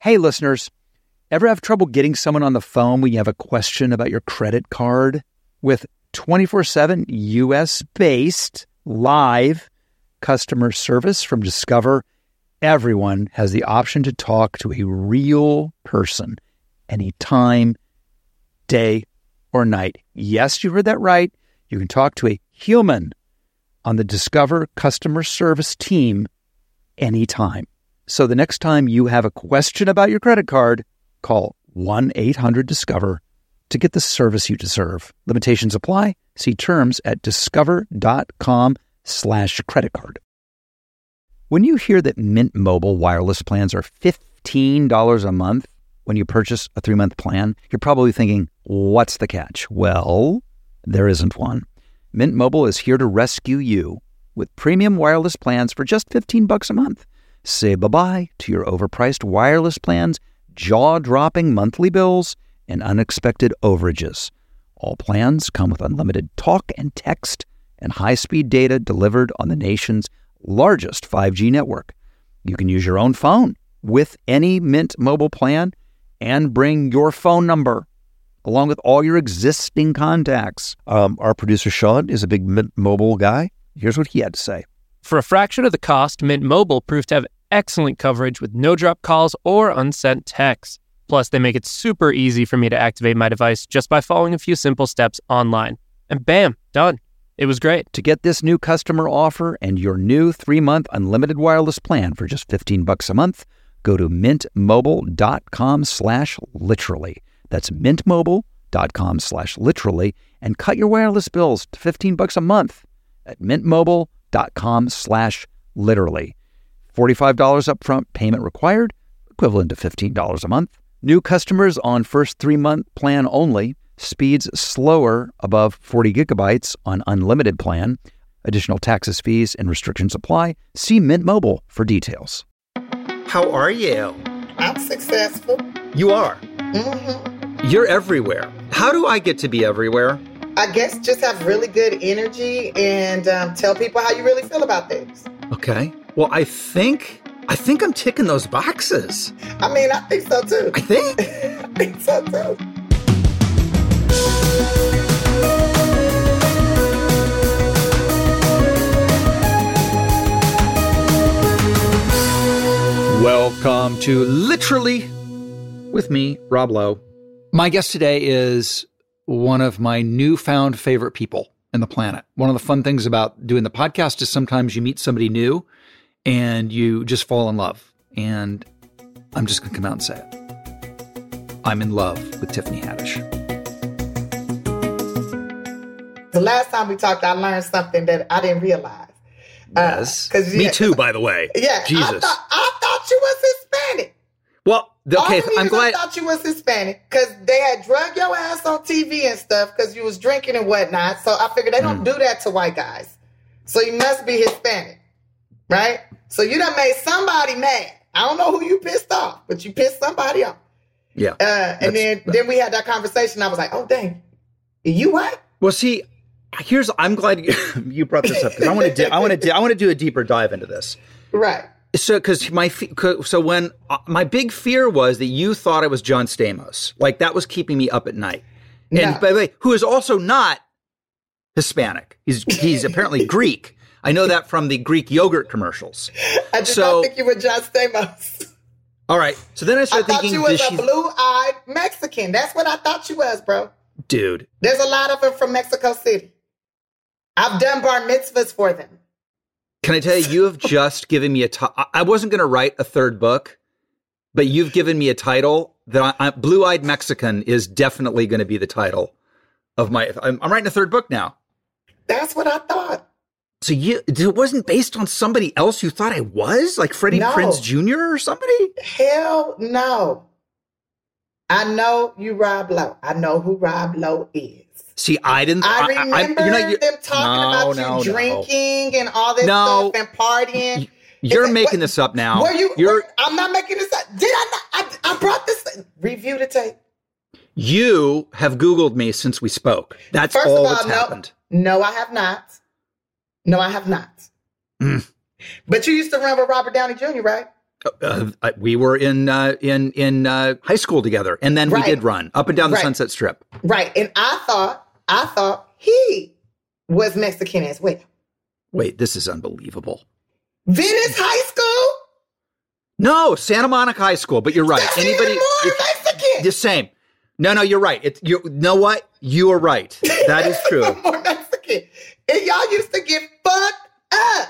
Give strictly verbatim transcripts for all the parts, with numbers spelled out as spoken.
Hey, listeners, ever have trouble getting someone on the phone when you have a question about your credit card? With twenty-four seven U S-based live customer service from Discover, everyone has the option to talk to a real person anytime, day or night. Yes, you heard that right. You can talk to a human on the Discover customer service team anytime. So the next time you have a question about your credit card, call one eight hundred discover to get the service you deserve. Limitations apply. See terms at discover.com slash credit card. When you hear that Mint Mobile wireless plans are fifteen dollars a month when you purchase a three-month plan, you're probably thinking, what's the catch? Well, there isn't one. Mint Mobile is here to rescue you with premium wireless plans for just fifteen bucks a month. Say bye-bye to your overpriced wireless plans, jaw-dropping monthly bills, and unexpected overages. All plans come with unlimited talk and text and high-speed data delivered on the nation's largest five G network. You can use your own phone with any Mint Mobile plan and bring your phone number along with all your existing contacts. Um, our producer, Sean, is a big Mint Mobile guy. Here's what he had to say. For a fraction of the cost, Mint Mobile proved to have excellent coverage with no-drop calls or unsent texts. Plus, they make it super easy for me to activate my device just by following a few simple steps online. And bam, done. It was great. To get this new customer offer and your new three-month unlimited wireless plan for just fifteen bucks a month, go to mintmobile.com slash literally. That's mintmobile.com slash literally and cut your wireless bills to fifteen bucks a month at mintmobile.com slash literally. forty-five dollars upfront payment required, equivalent to fifteen dollars a month. New customers on first three-month plan only. Speeds slower above forty gigabytes on unlimited plan. Additional taxes, fees, and restrictions apply. See Mint Mobile for details. How are you? I'm successful. You are? Mm-hmm. You're everywhere. How do I get to be everywhere? I guess just have really good energy and um, tell people how you really feel about things. Okay. Well, I think... I think I'm ticking those boxes. I mean, I think so too. I think? I think so too. Welcome to Literally with me, Rob Lowe. My guest today is one of my newfound favorite people in the planet. One of the fun things about doing the podcast is sometimes you meet somebody new and you just fall in love. And I'm just going to come out and say it. I'm in love with Tiffany Haddish. The last time we talked, I learned something that I didn't realize. Yes. Uh, Me yeah, too, by the way. Yeah. Jesus. I thought, I thought you was Hispanic. Well, the, okay, All the I'm glad. I thought you was Hispanic because they had drug your ass on T V and stuff because you was drinking and whatnot. So I figured they don't mm. do that to white guys. So you must be Hispanic, right? So you done made somebody mad. I don't know who you pissed off, but you pissed somebody off. Yeah. Uh, and then, then we had that conversation. I was like, oh, dang. You what? Well, see, here's, I'm glad you, you brought this up because I want to do, I want to do, I want to do a deeper dive into this. Right. So, because my, so when uh, my big fear was that you thought I was John Stamos, like that was keeping me up at night. And No. by the way, who is also not Hispanic. He's, he's apparently Greek. I know that from the Greek yogurt commercials. I did So- not think you were John Stamos. All right. So then I I started thought thinking, you was does a she, blue-eyed Mexican. That's what I thought you was, bro. dude, There's a lot of them from Mexico City. I've done bar mitzvahs for them. can I tell you, you have just given me a, ti- I I wasn't going to write a third book, but you've given me a title that I, I, Blue-Eyed Mexican is definitely going to be the title of my, I'm, I'm writing a third book now. That's what I thought. So you, it wasn't based on somebody else you thought I was? Like Freddie No. Prinze Junior or somebody? Hell no. I know you Rob Lowe. I know who Rob Lowe is. See, I didn't. I remember you're not- you're- them talking no, about no, you no. drinking and all this No. stuff and partying. You're Is it- making what- this up now. Were you? You're, were- I'm not making this up. Did I not? I, I brought this. Review the tape. you have Googled me since we spoke. That's First all of all, that's no, happened. no, I have not. No, I have not. Mm. But you used to run with Robert Downey Junior, right? Uh, we were in uh, in in uh, high school together, and then Right. we did run up and down the Right. Sunset Strip. Right. And I thought, I thought he was Mexican as well. Wait, this is unbelievable. Venice High School? No, Santa Monica High School. But you're right. That's Anybody even more if- Mexican. the same? No, no, you're right. It's you know what? You are right. That is true. Even more Mexican. And y'all used to get fucked up.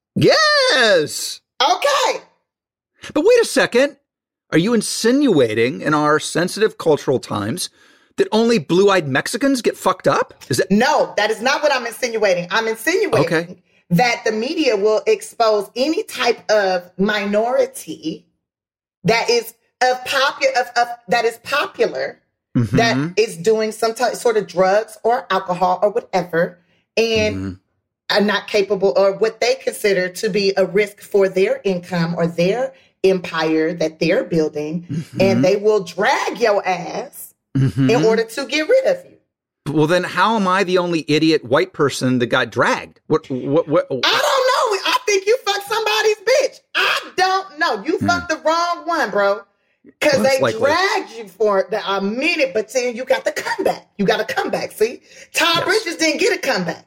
Yes. Okay. But wait a second. Are you insinuating in our sensitive cultural times that only blue-eyed Mexicans get fucked up? Is it? No, that is not what I'm insinuating. I'm insinuating Okay. that the media will expose any type of minority that is of popular of, of that is popular Mhm. that is doing some type sort of drugs or alcohol or whatever and Mhm. are not capable or what they consider to be a risk for their income or their empire that they're building, Mhm. and they will drag your ass Mhm. in order to get rid of you. Well, then how am I the only idiot white person that got dragged? What? What? What? I don't know. I think you fucked somebody's bitch. I don't know. You Hmm. fucked the wrong one, bro. Because Well, that's they likely. dragged you for the- a minute, but then you got the comeback. You got a comeback. See, Todd Yes. Bridges didn't get a comeback.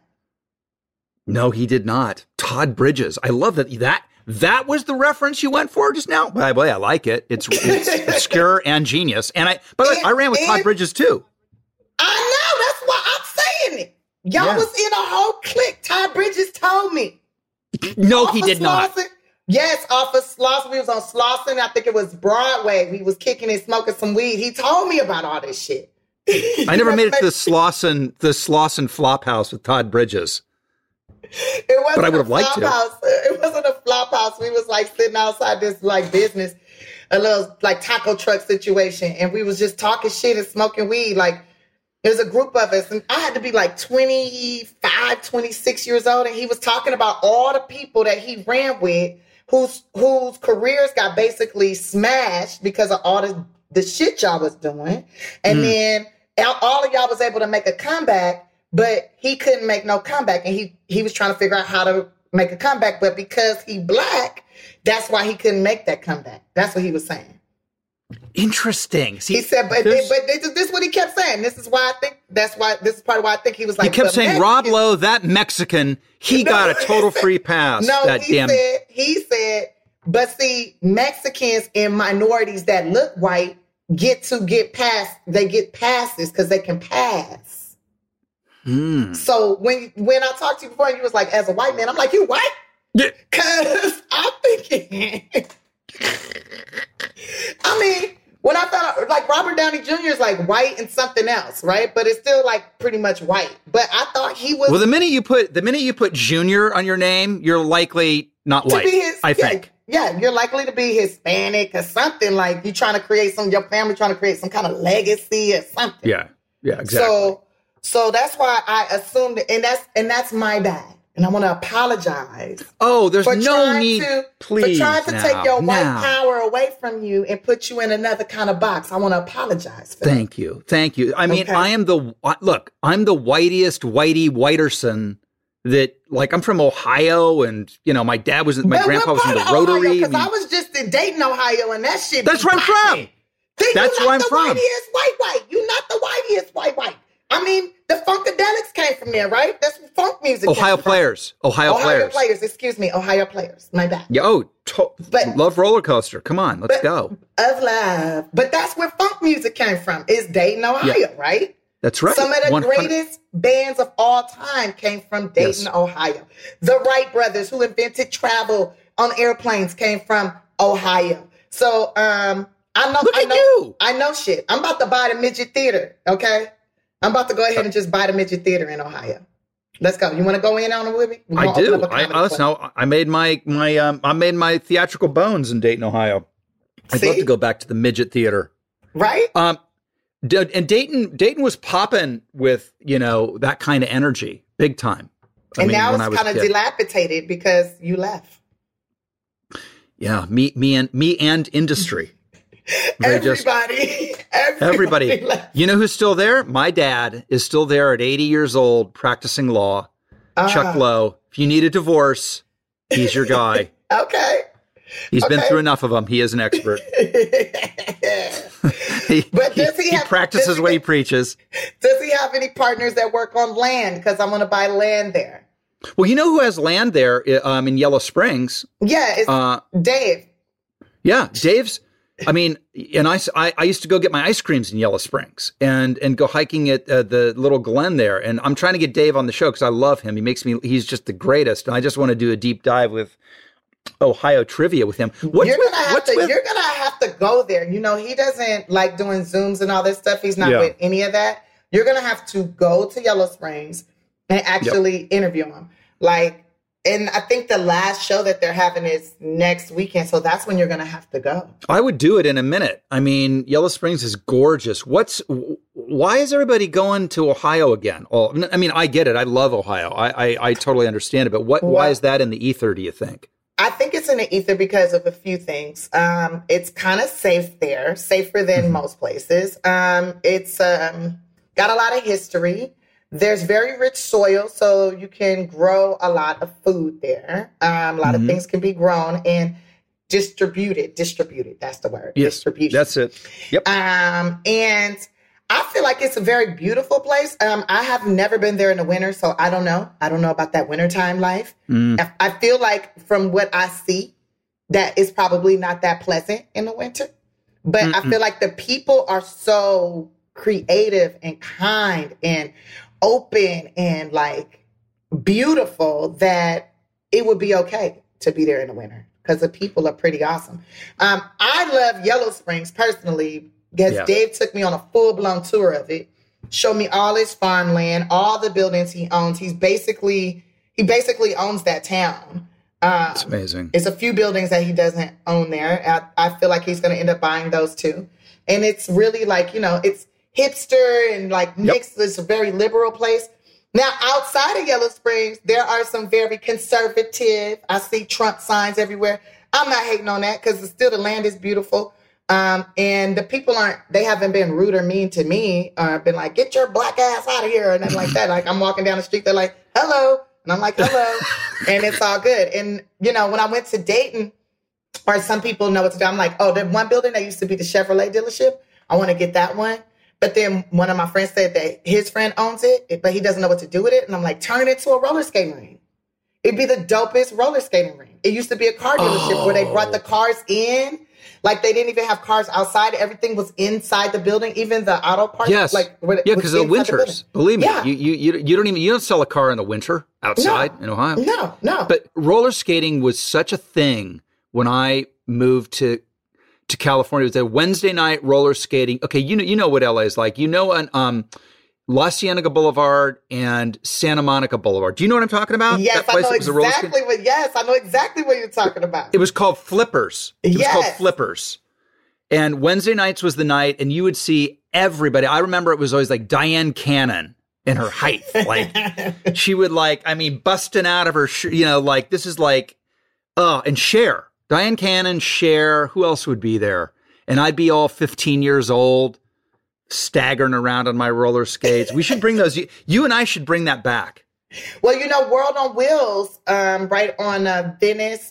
No, he did not. Todd Bridges. I love that. That that was the reference you went for just now. By the way, I like it. It's, it's obscure and genius. And I, by the way, I ran with Todd And- Bridges too. I know. That's why I'm saying it. Y'all Yeah. was in a whole clique. Todd Bridges told me. No, Off he of did not. Slauson- Yes, off of Slauson. We was on Slauson. I think it was Broadway. We was kicking and smoking some weed. He told me about all this shit. I never made it to the Slauson, the Slauson flop house with Todd Bridges. It wasn't But I would've a liked flop to. house. It wasn't a flop house. We was like sitting outside this like business, a little like taco truck situation, and we was just talking shit and smoking weed. Like there's a group of us, and I had to be like twenty-five, twenty-six years old, and he was talking about all the people that he ran with, whose whose careers got basically smashed because of all the the shit y'all was doing, and Mm. then all- all of y'all was able to make a comeback. But he couldn't make no comeback, and he he was trying to figure out how to make a comeback. But because he black, that's why he couldn't make that comeback. That's what he was saying. Interesting. See, He said, but there's- but this, this is what he kept saying. This is why I think that's why this is part of why I think he was like he kept the saying, Rob Mexicans- Lowe, that Mexican, he No, got a total he said- free pass. No, that he damn. said he said, but see, Mexicans and minorities that look white get to get past. They get passes because they can pass. Hmm. So when when I talked to you before, you was like, as a white man, I'm like, you white? Yeah. Cause I'm thinking, I mean, when I found out, like Robert Downey Junior is like white and something else, right? But it's still like pretty much white. But I thought he was Well, the minute you put the minute you put Junior on your name, you're likely not to white. be his. I yeah, think. yeah, you're likely to be Hispanic or something. Like you trying to create some, your family trying to create some kind of legacy or something. Yeah. Yeah. Exactly. So, so that's why I assumed, and that's and that's my bad, and I want to apologize. oh, there's for no trying need. to please, for trying to now, take your white now. power away from you and put you in another kind of box. I want to apologize for Thank you. Thank you. I mean, Okay. I am the look. I'm the whitest whitey whiterson. That like I'm from Ohio, and you know my dad was that. my But grandpa what was in the part of Ohio? Rotary. I Because I, mean, was just in Dayton, Ohio, and that shit. That's be where I'm from. popping. Then That's you where not I'm the from. whitest white white. You not the whitest white white. I mean, the Funkadelics came from there, right? That's where funk music. Ohio came from. players. Ohio, Ohio players. players. Excuse me, Ohio players. My bad. Yeah. Oh, to- But- love roller coaster. Come on, let's But- go. Of love, but that's where funk music came from. Is Dayton, Ohio, Yeah. right? That's right. Some of the one hundred greatest bands of all time came from Dayton, Yes. Ohio. The Wright brothers, who invented travel on airplanes, came from Ohio. So um, I know, Look I at know, you. I know shit. I'm about to buy the midget theater. Okay, I'm about to go ahead and just buy the midget theater in Ohio. Let's go. You want to go in on it with me? We're I gonna open do. up a I comedy listen. club. I I made my my um I made my theatrical bones in Dayton, Ohio. I'd love See? to go back to the midget theater. Right? Um, D- and Dayton Dayton was popping with you know that kind of energy, big time. I and mean, now when I it's was kind a of kid. dilapidated because you left. Yeah, me me and me and industry. They just- Everybody, everybody, Everybody. left. You know who's still there? My dad is still there at eighty years old, practicing law. Ah, Chuck Lowe. If you need a divorce, he's your guy. Okay. He's Okay. been through enough of them. He is an expert. he, But does he he, have- he practices does he- what he preaches. Does he have any partners that work on land? Because I want to buy land there. Well, you know who has land there um, in Yellow Springs? Yeah, it's Uh, Dave. Yeah, Dave's. I mean, and I, I, I used to go get my ice creams in Yellow Springs and and go hiking at uh, the little glen there. And I'm trying to get Dave on the show because I love him. He makes me. He's just the greatest. And I just want to do a deep dive with Ohio trivia with him. What's you're with, gonna have what's to. with- You're gonna have to go there. You know, he doesn't like doing Zooms and all this stuff. He's not Yeah. with any of that. You're gonna have to go to Yellow Springs and actually interview him. Like, and I think the last show that they're having is next weekend. So that's when you're gonna have to go. I would do it in a minute. I mean, Yellow Springs is gorgeous. What's why is everybody going to Ohio again? Oh, I mean, I get it. I love Ohio. I I, I totally understand it. But what? Why Well- is that in the ether? Do you think? I think it's in the ether because of a few things. Um, it's kind of safe there, safer than Mm-hmm. most places. Um, it's um, got a lot of history. There's very rich soil, so you can grow a lot of food there. Um, a lot Mhm. of things can be grown and distributed. Distributed, that's the word. Yes, Distribution. that's it. Yep. Um, and I feel like it's a very beautiful place. Um, I have never been there in the winter, so I don't know. I don't know about that wintertime life. Mm. I- I feel like from what I see, that is probably not that pleasant in the winter. But I Mm-mm. feel like the people are so creative and kind and open and like beautiful that it would be okay to be there in the winter because the people are pretty awesome. Um, I love Yellow Springs personally because Yeah. Dave took me on a full blown tour of it, showed me all his farmland, all the buildings he owns. He's basically he basically owns that town. Um, It's amazing. it's a few buildings that he doesn't own there. I, I feel like he's going to end up buying those too. And it's really like, you know, it's hipster and like mixed. It's a very liberal place. Now, outside of Yellow Springs, there are some very conservative. I see Trump signs everywhere. I'm not hating on that because still the land is beautiful. Um, and the people aren't, they haven't been rude or mean to me or been like, get your black ass out of here or nothing like that. Like I'm walking down the street, they're like, hello. And I'm like, hello. And it's all good. And, you know, when I went to Dayton, or some people know what to do, I'm like, oh, the one building that used to be the Chevrolet dealership, I want to get that one. But then one of my friends said that his friend owns it, but he doesn't know what to do with it. And I'm like, turn it into a roller skating ring. It'd be the dopest roller skating ring. It used to be a car dealership Oh. where they brought the cars in. Like they didn't even have cars outside. Everything was inside the building, even the auto parts. Yes. Like where- Yeah, was because of the inside winters. building. Believe me, Yeah. you, you you you don't even you don't sell a car in the winter outside in Ohio. No, no. But roller skating was such a thing when I moved to to California. It was a Wednesday night roller skating. Okay, you know you know what L A is like. You know, an um, La Cienega Boulevard and Santa Monica Boulevard. Do you know what I'm talking about? Yes, That I place know that was a roller exactly skating- what. Yes, I know exactly what you're talking about. It was called Flippers. It was called Yes. Flippers. And Wednesday nights was the night, and you would see everybody. I remember it was always like Diane Cannon in her height. Like she would like, I mean, busting out of her, sh- you know, like this is like, oh, and Cher. Diane Cannon, Cher, who else would be there? And I'd be all fifteen years old, staggering around on my roller skates. We should bring those. You, you and I should bring that back. Well, you know, World on Wheels, um, right on uh, Venice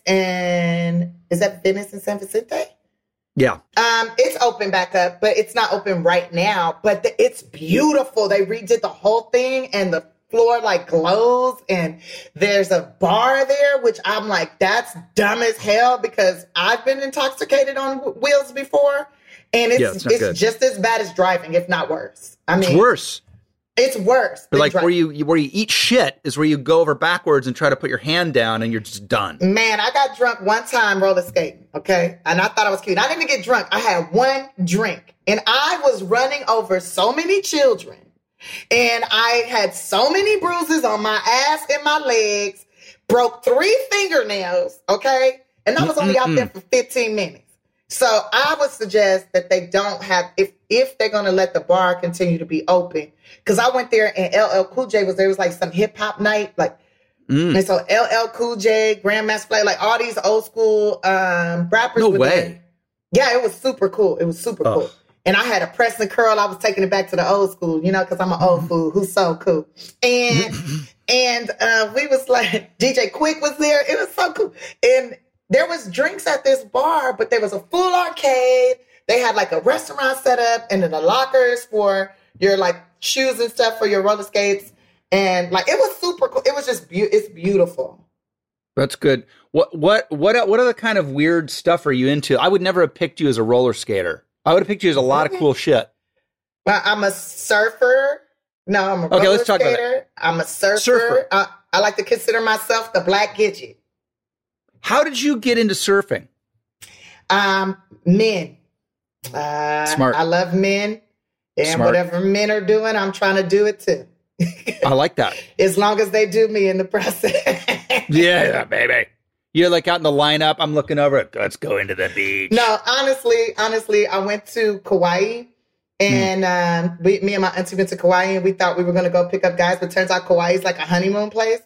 and is that Venice and San Vicente? Yeah. Um, it's open back up, but it's not open right now. But the, it's beautiful. They redid the whole thing, and the floor like glows. And there's a bar there, which I'm like, that's dumb as hell because I've been intoxicated on w- wheels before, and it's Yeah, it's not it's good. just as bad as driving, if not worse. I mean, It's worse. It's worse. But than like driving. where you, you where you eat shit is where you go over backwards and try to put your hand down and you're just done. Man, I got drunk one time roller skating, okay? And I thought I was cute. I didn't get drunk. I had one drink. And I was running over so many children. And I had so many bruises on my ass and my legs. Broke three fingernails, okay? And I was only out there for fifteen minutes. So I would suggest that they don't have, if if they're going to let the bar continue to be open. Because I went there and L L Cool J was there. It was like some hip hop night. Like, Mm. and so L L Cool J, Grandmaster Flash, like all these old school um, rappers. No were way. there. Yeah, it was super cool. It was super Oh. cool. And I had a press and curl. I was taking it back to the old school, you know, because I'm an old fool who's so cool. And and uh, we was like, D J Quick was there. It was so cool. And there was drinks at this bar, but there was a full arcade. They had like a restaurant set up and then the lockers for your like shoes and stuff for your roller skates. And like, it was super cool. It was just, be- it's beautiful. That's good. What, what, what, what other kind of weird stuff are you into? I would never have picked you as a roller skater. I would have picked you as a lot of cool shit. Well, I'm a surfer. No, I'm a okay, roller let's talk skater. about it. I'm a surfer. Surfer. Uh, I like to consider myself the Black Gidget. How did you get into surfing? Um, men. Uh, Smart. I love men. And Smart. whatever men are doing, I'm trying to do it too. I like that. As long as they do me in the process. Yeah, baby. You're like out in the lineup. I'm looking over it. Let's go into the beach. No, honestly, honestly, I went to Kauai. And mm. um, we, me and my auntie went to Kauai, and we thought we were going to go pick up guys, but turns out Kauai is like a honeymoon place.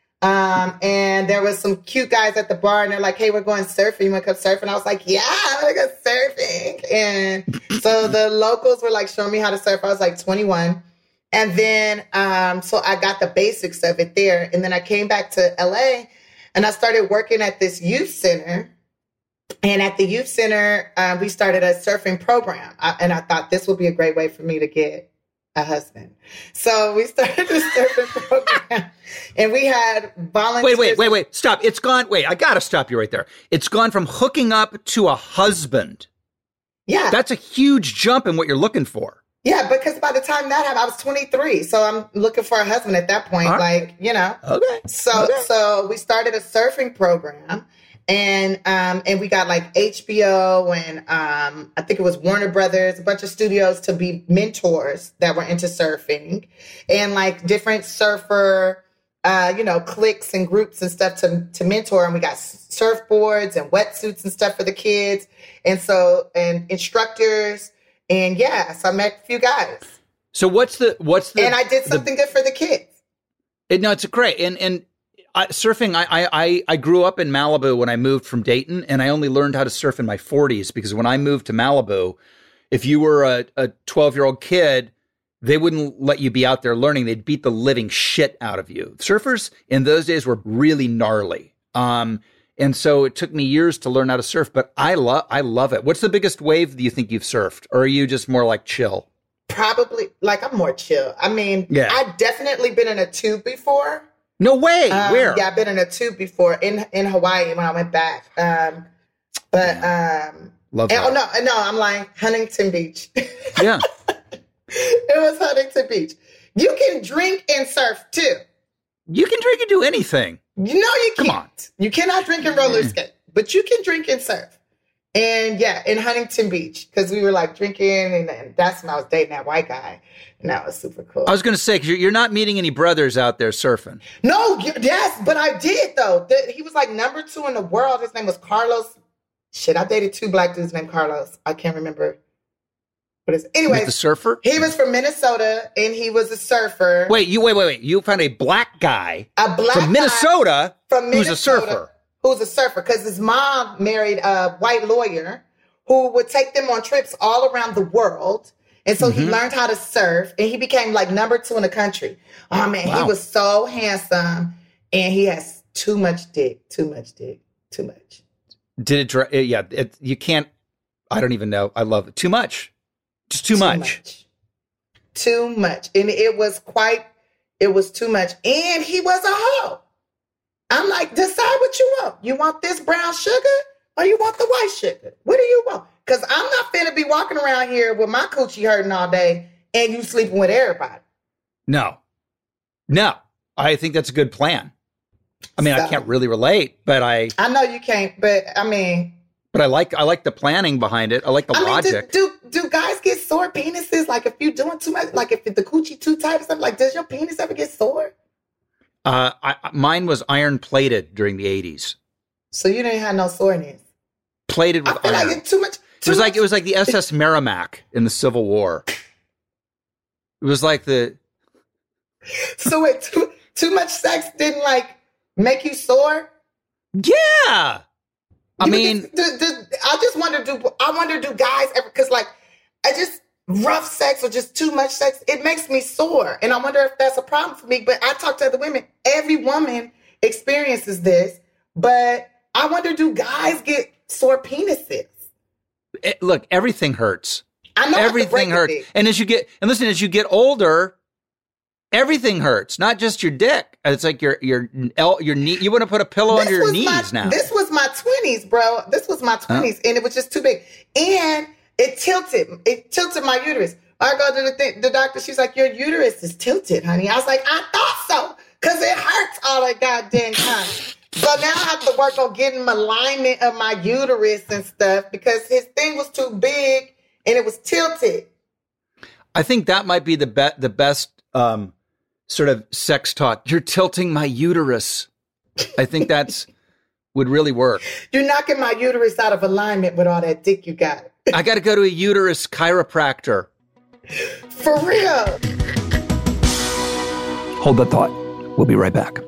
Um, and there was some cute guys at the bar, and they're like, "Hey, we're going surfing. You want to come surfing?" I was like, "Yeah, I want to go surfing." And so the locals were like showing me how to surf. I was like twenty-one, and then um, so I got the basics of it there, and then I came back to L A, and I started working at this youth center. And at the youth center, uh, we started a surfing program. I, and I thought this would be a great way for me to get a husband. So we started the surfing program. And we had volunteers. Wait, wait, wait, wait. Stop. It's gone. Wait, I got to stop you right there. It's gone from hooking up to a husband. Yeah. That's a huge jump in what you're looking for. Yeah, because by the time that happened, I was twenty-three. So I'm looking for a husband at that point. Right. Like, you know. Okay. So, okay. so we started a surfing program. And um, and we got like H B O and um, I think it was Warner Brothers, a bunch of studios to be mentors that were into surfing, and like different surfer, uh, you know, cliques and groups and stuff to to mentor. And we got surfboards and wetsuits and stuff for the kids, and so and instructors, and yeah, so I met a few guys. So what's the what's the and I did something the, good for the kids. It, no, it's great and and. I, surfing, I, I I grew up in Malibu when I moved from Dayton, and I only learned how to surf in my forties because when I moved to Malibu, if you were a, a twelve-year-old kid, they wouldn't let you be out there learning. They'd beat the living shit out of you. Surfers in those days were really gnarly. Um, and so it took me years to learn how to surf, but I, love I love it. What's the biggest wave do you think you've surfed? Or are you just more like chill? Probably, like I'm more chill. I mean, yeah. I've definitely been in a tube before. No way. Um, Where? Yeah, I've been in a tube before in in Hawaii when I went back. Um, but um, love and, that. Oh no, no, I'm lying. Huntington Beach. Yeah, it was Huntington Beach. You can drink and surf too. You can drink and do anything. You know you can't. Come on. You cannot drink and roller skate, but you can drink and surf. And yeah, in Huntington Beach, because we were like drinking, and, and that's when I was dating that white guy, and that was super cool. I was going to say, because you're not meeting any brothers out there surfing. No, yes, but I did though. The, he was like number two in the world. His name was Carlos. Shit, I dated two black dudes named Carlos. I can't remember. But it's anyway. The surfer? He was from Minnesota, and he was a surfer. Wait, you wait, wait, wait. You found a black guy a black from Minnesota, from Minnesota who's a surfer. Who's a surfer, because his mom married a white lawyer who would take them on trips all around the world. And so mm-hmm. he learned how to surf, and he became like number two in the country. Oh, man, wow. He was so handsome, and he has too much dick, too much dick, too much. Did it, yeah, it, you can't, I don't even know. I love it. Too much. Just too, too much. much. Too much. And it was quite, it was too much. And he was a hoe. I'm like, decide what you want. You want this brown sugar or you want the white sugar? What do you want? Because I'm not finna be walking around here with my coochie hurting all day and you sleeping with everybody. No. No. I think that's a good plan. I mean, so, I can't really relate, but I... I know you can't, but I mean... But I like I like the planning behind it. I like the I logic. Mean, do, do do guys get sore penises? Like if you're doing too much, like if the coochie too tight or something, like does your penis ever get sore? Uh, I, mine was iron plated during the eighties. So you didn't have no soreness. Plated with I feel iron. Like it's too much. Too it was much. like it was like the S S Merrimack in the Civil War. It was like the. So wait, too too much sex didn't like make you sore? Yeah. I mean, do, do, do, I just wonder, do I wonder, do guys ever, because like, I just, rough sex or just too much sex, it makes me sore. And I wonder if that's a problem for me. But I talk to other women. Every woman experiences this, but I wonder, do guys get sore penises? It, look, everything hurts. I know everything hurts. Thing. And as you get, and listen, as you get older, everything hurts, not just your dick. It's like your, your, your knee. You want to put a pillow this under your knees my, now. This was my twenties, bro. This was my twenties. Huh? And it was just too big. And it tilted. It tilted my uterus. I go to the, th- the doctor. She's like, your uterus is tilted, honey. I was like, I thought so. Because it hurts all the goddamn time. So now I have to work on getting alignment of my uterus and stuff because his thing was too big and it was tilted. I think that might be the be- the best um, sort of sex talk. You're tilting my uterus. I think that's would really work. You're knocking my uterus out of alignment with all that dick you got. I got to go to a uterus chiropractor. For real. Hold that thought. We'll be right back.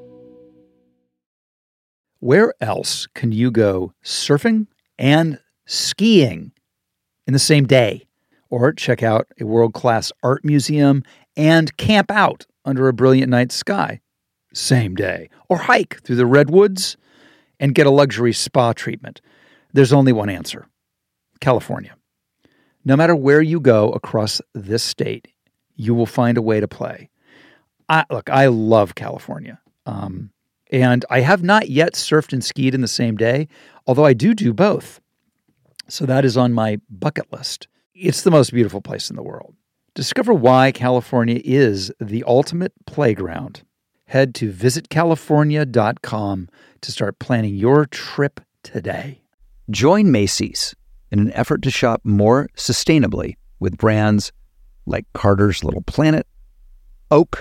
Where else can you go surfing and skiing in the same day? Or check out a world-class art museum and camp out under a brilliant night sky same day? Or hike through the redwoods and get a luxury spa treatment? There's only one answer: California. No matter where you go across this state, you will find a way to play. I, look, I love California. Um, and I have not yet surfed and skied in the same day, although I do do both. So that is on my bucket list. It's the most beautiful place in the world. Discover why California is the ultimate playground. Head to visit california dot com to start planning your trip today. Join Macy's in an effort to shop more sustainably with brands like Carter's Little Planet, Oak,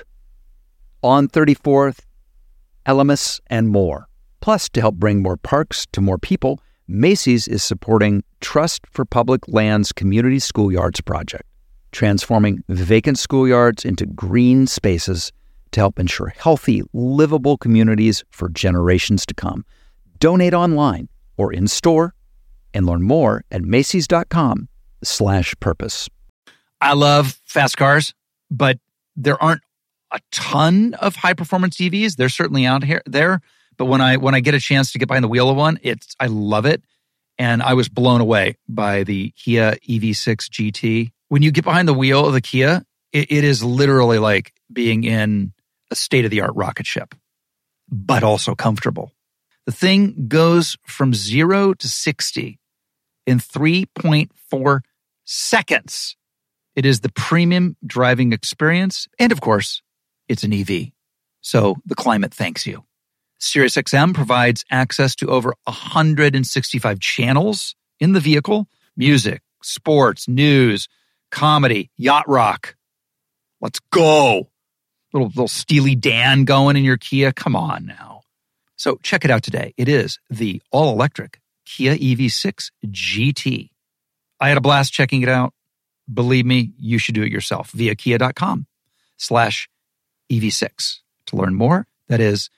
On thirty-fourth, Elemis, and more. Plus, to help bring more parks to more people, Macy's is supporting Trust for Public Lands Community Schoolyards project, transforming vacant schoolyards into green spaces to help ensure healthy, livable communities for generations to come. Donate online or in store and learn more at Macy's.com slash purpose. I love fast cars, but there aren't a ton of high performance E Vs. They're certainly out here there. But when I when I get a chance to get behind the wheel of one, it's I love it. And I was blown away by the Kia E V six G T. When you get behind the wheel of the Kia, it, it is literally like being in a state-of-the-art rocket ship, but also comfortable. The thing goes from zero to sixty in three point four seconds. It is the premium driving experience. And of course, it's an E V. So the climate thanks you. SiriusXM provides access to over one hundred sixty-five channels in the vehicle: music, sports, news, comedy, yacht rock. Let's go. Little, little Steely Dan going in your Kia. Come on now. So check it out today. It is the all-electric Kia E V six G T. I had a blast checking it out. Believe me, you should do it yourself via kia.com slash EV6. To learn more, that is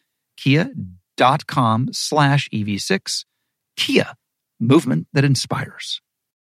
kia.com slash EV6. Kia, movement that inspires.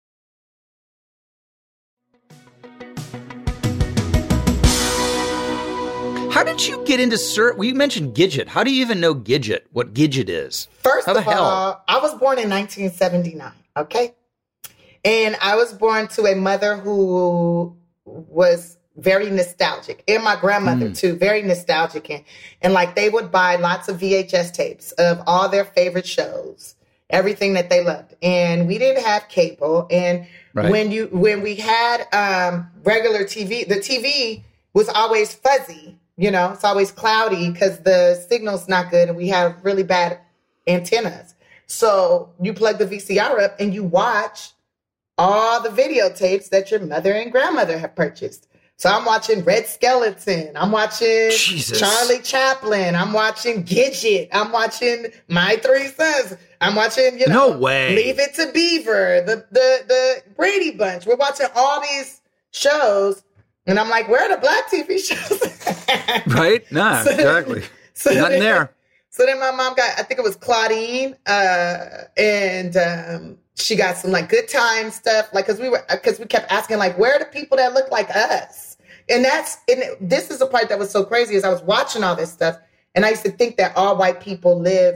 How did you get into surf? Well, you mentioned Gidget. How do you even know Gidget? What Gidget is? First How the of hell? all, I was born in nineteen seventy-nine, okay? And I was born to a mother who was very nostalgic. And my grandmother, mm. too, very nostalgic. And, and like they would buy lots of V H S tapes of all their favorite shows, everything that they loved. And we didn't have cable. And right. when you when we had um, regular T V, the T V was always fuzzy. You know, it's always cloudy because the signal's not good and we have really bad antennas. So you plug the V C R up and you watch all the videotapes that your mother and grandmother have purchased. So I'm watching Red Skeleton. I'm watching Jesus. Charlie Chaplin. I'm watching Gidget. I'm watching My Three Sons. I'm watching, you know, no way. Leave It to Beaver, the, the, the Brady Bunch. We're watching all these shows. And I'm like, where are the black T V shows? Right? Nah, so, exactly. So Nothing then, there. So then my mom got, I think it was Claudine, uh, and um, she got some like Good Time stuff, like because we were because we kept asking like, where are the people that look like us? And that's and this is the part that was so crazy is I was watching all this stuff, and I used to think that all white people lived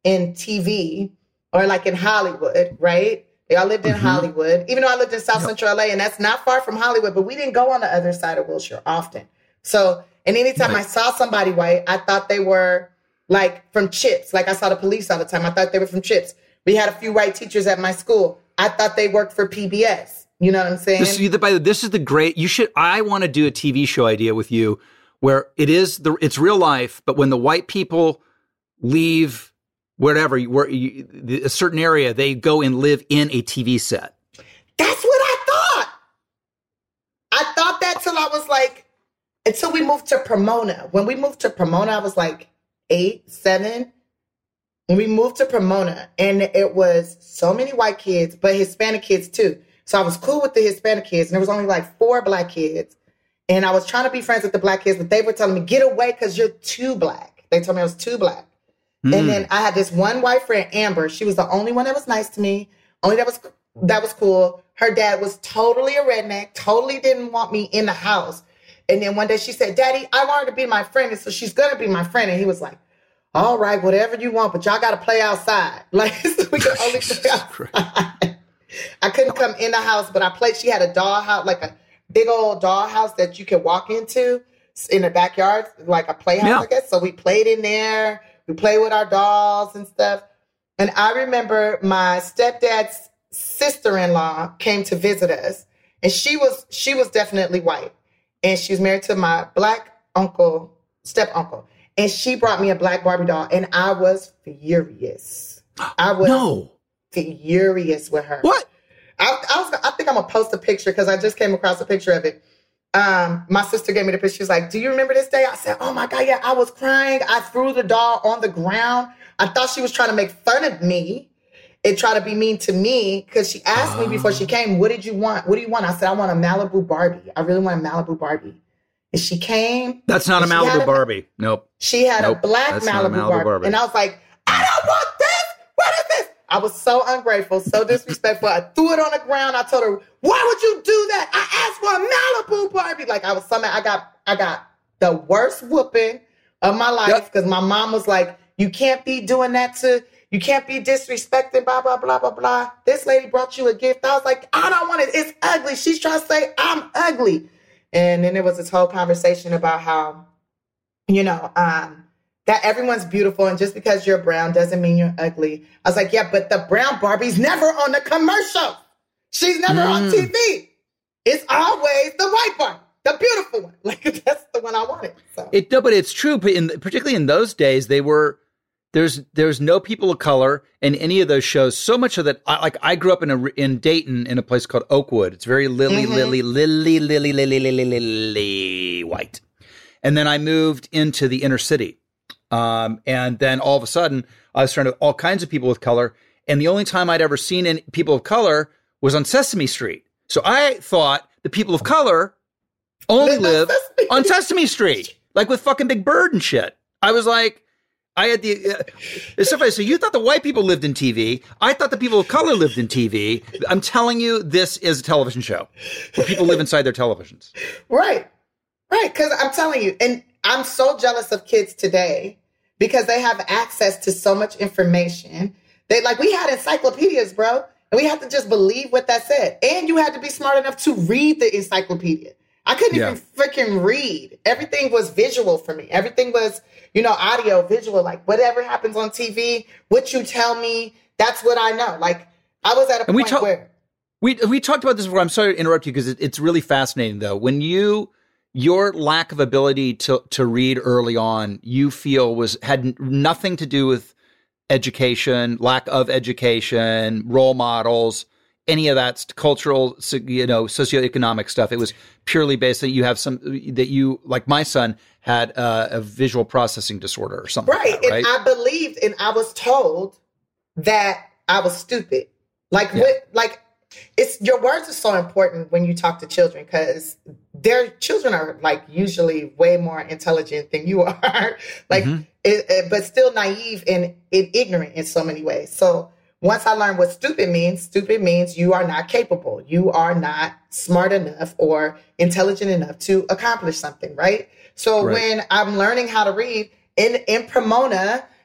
in T V or like in Hollywood, right? They all lived in mm-hmm. Hollywood, even though I lived in South yep. Central L A, and that's not far from Hollywood, but we didn't go on the other side of Wilshire often. So, and anytime right. I saw somebody white, I thought they were like from CHIPS. Like I saw the police all the time. I thought they were from CHIPS. We had a few white teachers at my school. I thought they worked for P B S. You know what I'm saying? This, by the way, this is the great, you should, I want to do a T V show idea with you where it is, the it's real life, but when the white people leave wherever, where you, a certain area, they go and live in a T V set. That's what I thought. I thought that till I was like, until we moved to Pomona. When we moved to Pomona, I was like eight, seven. When we moved to Pomona, and it was so many white kids, but Hispanic kids too. So I was cool with the Hispanic kids, and there was only like four black kids. And I was trying to be friends with the black kids, but they were telling me, get away because you're too black. They told me I was too black. Mm. And then I had this one white friend, Amber. She was the only one that was nice to me. Only that was that was cool. Her dad was totally a redneck, totally didn't want me in the house. And then one day she said, Daddy, I want her to be my friend, and so she's going to be my friend. And he was like, all right, whatever you want, but y'all got to play outside. Like, so we could only play outside. I couldn't come in the house, but I played. She had a doll house, like a big old doll house that you could walk into in the backyard, like a playhouse, yeah. I guess. So we played in there. We played with our dolls and stuff. And I remember my stepdad's sister-in-law came to visit us, and she was she was definitely white, and she was married to my black uncle, step uncle, and she brought me a black Barbie doll, and I was furious. I was no. furious with her. What? I, I was. I think I'm gonna post a picture because I just came across a picture of it. Um, my sister gave me the picture. She was like, do you remember this day? I said, oh my God, yeah, I was crying. I threw the doll on the ground. I thought she was trying to make fun of me and try to be mean to me because she asked me before she came, what did you want? What do you want? I said, I want a Malibu Barbie. I really want a Malibu Barbie. And she came. That's not a Malibu a, Barbie. Nope. She had nope. a black Malibu, a Malibu Barbie. Barbie. And I was like, I don't want this. What is this? I was so ungrateful, so disrespectful. I threw it on the ground. I told her, why would you do that? I asked for a Malibu Barbie. Like I was something. I got, I got the worst whooping of my life because yep. my mom was like, you can't be doing that to, you can't be disrespecting, blah, blah, blah, blah, blah. This lady brought you a gift. I was like, I don't want it. It's ugly. She's trying to say I'm ugly. And then there was this whole conversation about how, you know, um, that everyone's beautiful, and just because you're brown doesn't mean you're ugly. I was like, yeah, but the brown Barbie's never on the commercial. She's never mm. on T V. It's always the white Barbie, the beautiful one. Like that's the one I wanted. So. It no, but it's true. But in particularly in those days, they were there's there's no people of color in any of those shows. So much of that, I, like I grew up in a in Dayton in a place called Oakwood. It's very lily, mm-hmm. lily, lily, lily, lily, lily, lily white, and then I moved into the inner city. Um, and then all of a sudden, I was surrounded with all kinds of people with color. And the only time I'd ever seen any people of color was on Sesame Street. So I thought the people of color only live on Sesame Street, like with fucking Big Bird and shit. I was like, I had the, uh, it's so funny. So you thought the white people lived in T V. I thought the people of color lived in T V. I'm telling you, this is a television show where people live inside their televisions. Right. Right. Cause I'm telling you, and I'm so jealous of kids today because they have access to so much information. They like, we had encyclopedias, bro. And we had to just believe what that said. And you had to be smart enough to read the encyclopedia. I couldn't yeah. even freaking read. Everything was visual for me. Everything was, you know, audio, visual. Like whatever happens on T V, what you tell me, that's what I know. Like I was at a and point we ta- where. We, we talked about this before. I'm sorry to interrupt you because it, it's really fascinating though. When you... Your lack of ability to, to read early on, you feel was had nothing to do with education, lack of education, role models, any of that cultural, you know, socioeconomic stuff. It was purely based that you have some that you, like my son, had uh, a visual processing disorder or something. Right, like that, right? And I believed, and I was told that I was stupid. Like yeah. what? Like it's your words are so important when you talk to children because their children are like usually way more intelligent than you are, like, mm-hmm. it, it, but still naive and, and ignorant in so many ways. So once I learned what stupid means, stupid means you are not capable. You are not smart enough or intelligent enough to accomplish something, right? So right. when I'm learning how to read in, in Pomona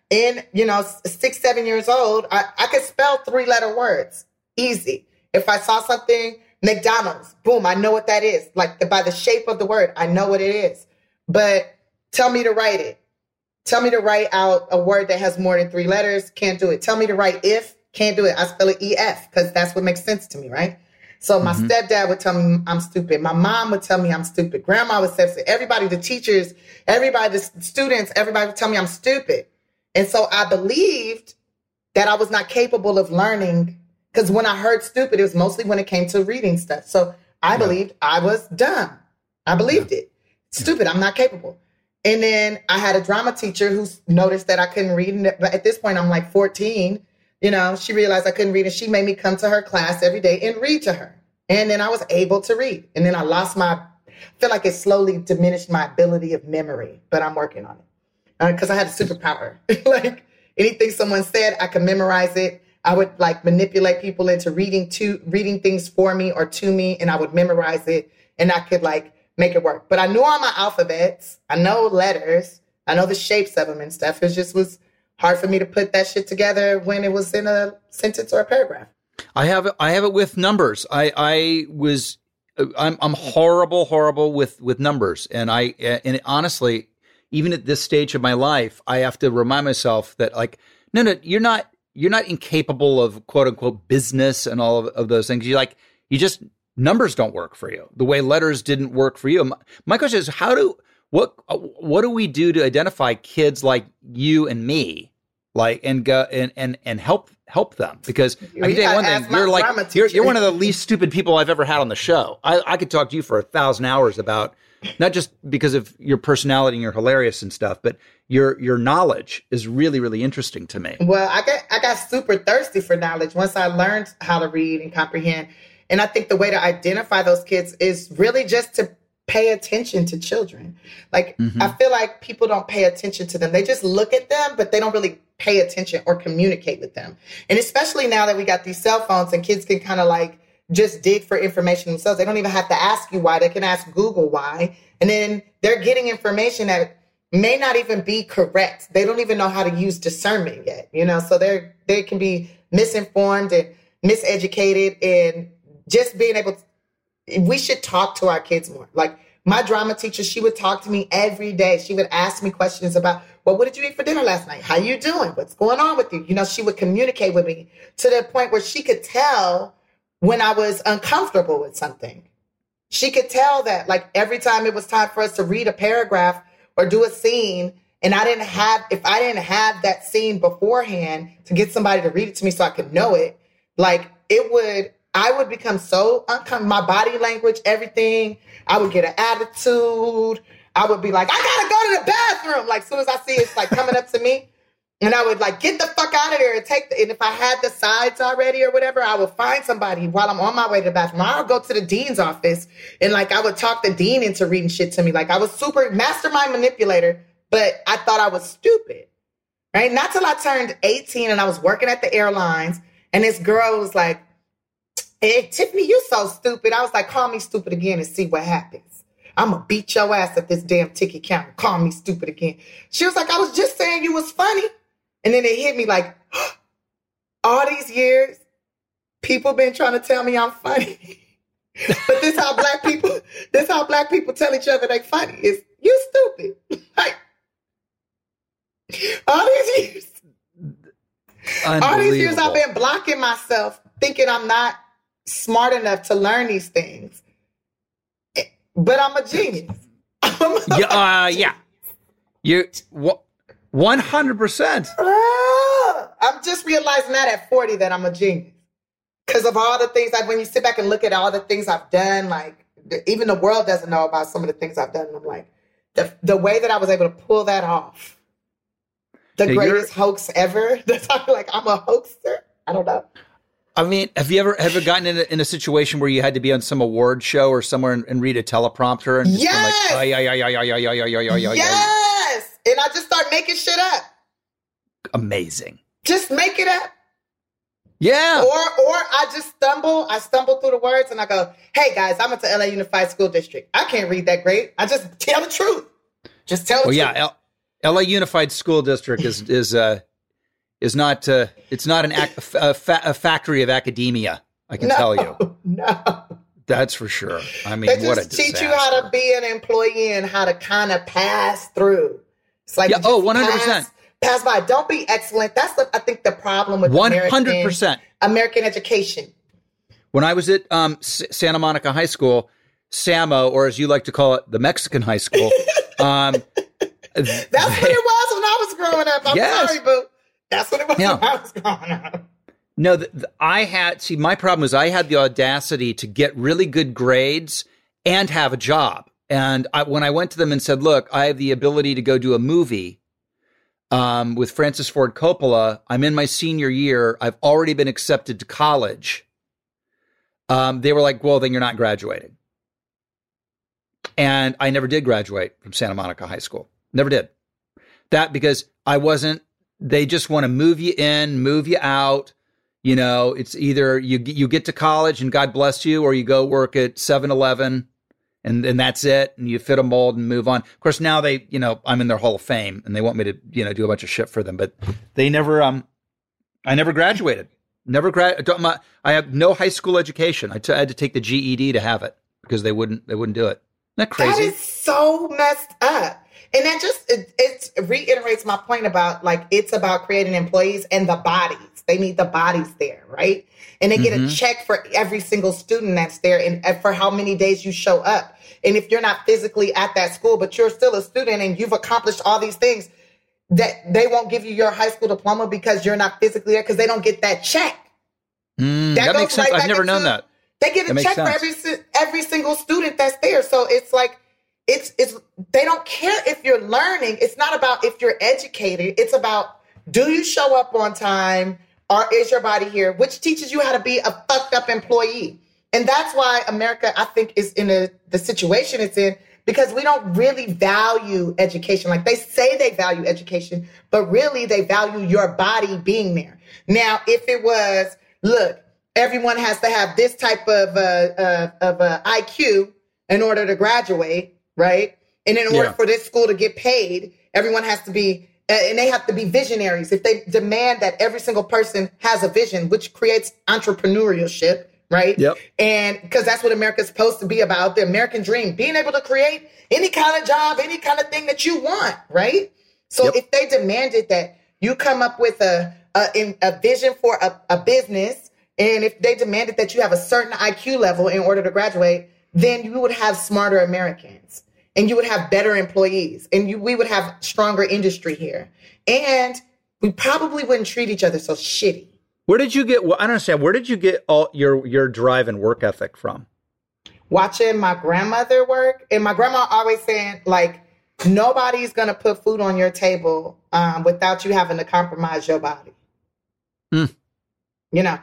in, you know, six, seven years old, I, I could spell three letter words. Easy. If I saw something, McDonald's, boom, I know what that is. Like the, by the shape of the word, I know what it is. But tell me to write it. Tell me to write out a word that has more than three letters. Can't do it. Tell me to write if. Can't do it. I spell it E F because that's what makes sense to me, right? So my mm-hmm. stepdad would tell me I'm stupid. My mom would tell me I'm stupid. Grandma would say, everybody, the teachers, everybody, the students, everybody would tell me I'm stupid. And so I believed that I was not capable of learning because when I heard stupid, it was mostly when it came to reading stuff. So I yeah. believed I was dumb. I believed yeah. it. Stupid. I'm not capable. And then I had a drama teacher who noticed that I couldn't read. But at this point, I'm like fourteen. You know, she realized I couldn't read and she made me come to her class every day and read to her. And then I was able to read. And then I lost my, I feel like it slowly diminished my ability of memory, but I'm working on it because uh, I had a superpower. Like anything someone said, I could memorize it. I would like manipulate people into reading to reading things for me or to me, and I would memorize it and I could like make it work. But I knew all my alphabets. I know letters. I know the shapes of them and stuff. It just was hard for me to put that shit together when it was in a sentence or a paragraph. I have it. I have it with numbers. I, I was, I'm, I'm horrible, horrible with, with numbers. And I, and honestly, even at this stage of my life, I have to remind myself that like, no, no, you're not, you're not incapable of quote unquote business and all of, of those things. You like, you just, numbers don't work for you the way letters didn't work for you. My, my question is, how do, What what do we do to identify kids like you and me, like and go and and and help help them? Because I can tell you one thing, you're like you're you're one of the least stupid people I've ever had on the show. I, I could talk to you for a thousand hours about not just because of your personality and you're hilarious and stuff, but your your knowledge is really really interesting to me. Well, I got I got super thirsty for knowledge once I learned how to read and comprehend, and I think the way to identify those kids is really just to pay attention to children. Like, mm-hmm. I feel like people don't pay attention to them. They just look at them, but they don't really pay attention or communicate with them. And especially now that we got these cell phones and kids can kind of like just dig for information themselves. They don't even have to ask you why. They can ask Google why. And then they're getting information that may not even be correct. They don't even know how to use discernment yet, you know? So they're, they can be misinformed and miseducated, and just being able to, we should talk to our kids more. Like my drama teacher, she would talk to me every day. She would ask me questions about, well, what did you eat for dinner last night? How you doing? What's going on with you? You know, she would communicate with me to the point where she could tell when I was uncomfortable with something. She could tell that like every time it was time for us to read a paragraph or do a scene, and I didn't have, if I didn't have that scene beforehand to get somebody to read it to me so I could know it, like it would, I would become so uncomfortable, my body language, everything. I would get an attitude. I would be like, I gotta go to the bathroom. Like, as soon as I see it's like coming up to me, and I would like, get the fuck out of there and take the, and if I had the sides already or whatever, I would find somebody while I'm on my way to the bathroom. I would go to the dean's office and like, I would talk the dean into reading shit to me. Like I was super mastermind manipulator, but I thought I was stupid, right? Not till I turned eighteen and I was working at the airlines, and this girl was like, hey, Tiffany, you so stupid. I was like, call me stupid again and see what happens. I'm going to beat your ass at this damn ticket counter. Call me stupid again. She was like, I was just saying you was funny. And then it hit me like, all these years, people been trying to tell me I'm funny. But this how black people, this how black people tell each other they funny is, you stupid. Like, all these years. All these years I've been blocking myself, thinking I'm not smart enough to learn these things, but I'm a genius. I'm a yeah, uh, yeah, you one hundred percent. I'm just realizing that at forty that I'm a genius because of all the things. Like when you sit back and look at all the things I've done, like even the world doesn't know about some of the things I've done. And I'm like, the the way that I was able to pull that off, the hey, greatest hoax ever. That's how I'm like I'm a hoaxer. I don't know. I mean, have you ever ever gotten in a, in a situation where you had to be on some award show or somewhere and, and read a teleprompter and just yes! like, yeah, yeah, yeah, yeah, yeah, yeah, yeah, yeah, yeah, yes, and I just start making shit up. Amazing. Just make it up. Yeah. Or or I just stumble. I stumble through the words and I go, hey guys, I'm at the L A Unified School District. I can't read that great. I just tell the truth. Just tell the well, truth. Yeah, L- L A Unified School District is is uh, is not uh, it's not an ac- a, fa- a factory of academia. I can no, tell you. No, that's for sure. I mean, they just what a disaster. teach you how to be an employee and how to kind of pass through. It's like yeah, oh, one hundred percent. Pass, pass by. Don't be excellent. That's the, I think the problem with one hundred percent American, American education. When I was at um, S- Santa Monica High School, SAMO, or as you like to call it, the Mexican high school. Um, That's they, what it was when I was growing up. I'm yes. sorry, boo. That's what it was yeah. when I was growing up. No, the, the, I had, see, my problem was I had the audacity to get really good grades and have a job. And I, when I went to them and said, look, I have the ability to go do a movie um, with Francis Ford Coppola. I'm in my senior year. I've already been accepted to college. Um, they were like, well, then you're not graduating. And I never did graduate from Santa Monica High School. Never did. That because I wasn't, they just want to move you in, move you out. You know, it's either you you get to college and God bless you, or you go work at seven eleven and, and that's it. And you fit a mold and move on. Of course, now they, you know, I'm in their Hall of Fame and they want me to, you know, do a bunch of shit for them. But they never, um, I never graduated. Never grad. I have no high school education. I, t- I had to take the G E D to have it because they wouldn't. They wouldn't do it. Isn't that crazy? That is so messed up, and that just it, it reiterates my point about like it's about creating employees and the bodies. They need the bodies there, right? And they get mm-hmm. a check for every single student that's there, and, and for how many days you show up. And if you're not physically at that school, but you're still a student and you've accomplished all these things, that they won't give you your high school diploma because you're not physically there because they don't get that check. Mm, that, that makes sense. Right I've never known that. They get a that check for every every single student that's there. So it's like it's it's they don't care if you're learning. It's not about if you're educated. It's about do you show up on time or is your body here, which teaches you how to be a fucked up employee. And that's why America, I think, is in a, the situation it's in. Because we don't really value education. Like they say they value education, but really they value your body being there. Now, if it was, look, everyone has to have this type of uh, uh, of uh, I Q in order to graduate, right? And in order yeah. for this school to get paid, everyone has to be, uh, and they have to be visionaries. If they demand that every single person has a vision, which creates entrepreneurship, right? Yep. And because that's what America's supposed to be about, the American dream, being able to create any kind of job, any kind of thing that you want, right? So yep. if they demanded that you come up with a a, a vision for a, a business, and if they demanded that you have a certain I Q level in order to graduate, then you would have smarter Americans and you would have better employees and you, we would have stronger industry here. And we probably wouldn't treat each other so shitty. Where did you get, well, I don't understand, where did you get all your, your drive and work ethic from? Watching my grandmother work. And my grandma always saying, like, nobody's going to put food on your table um, without you having to compromise your body. Mm. You know,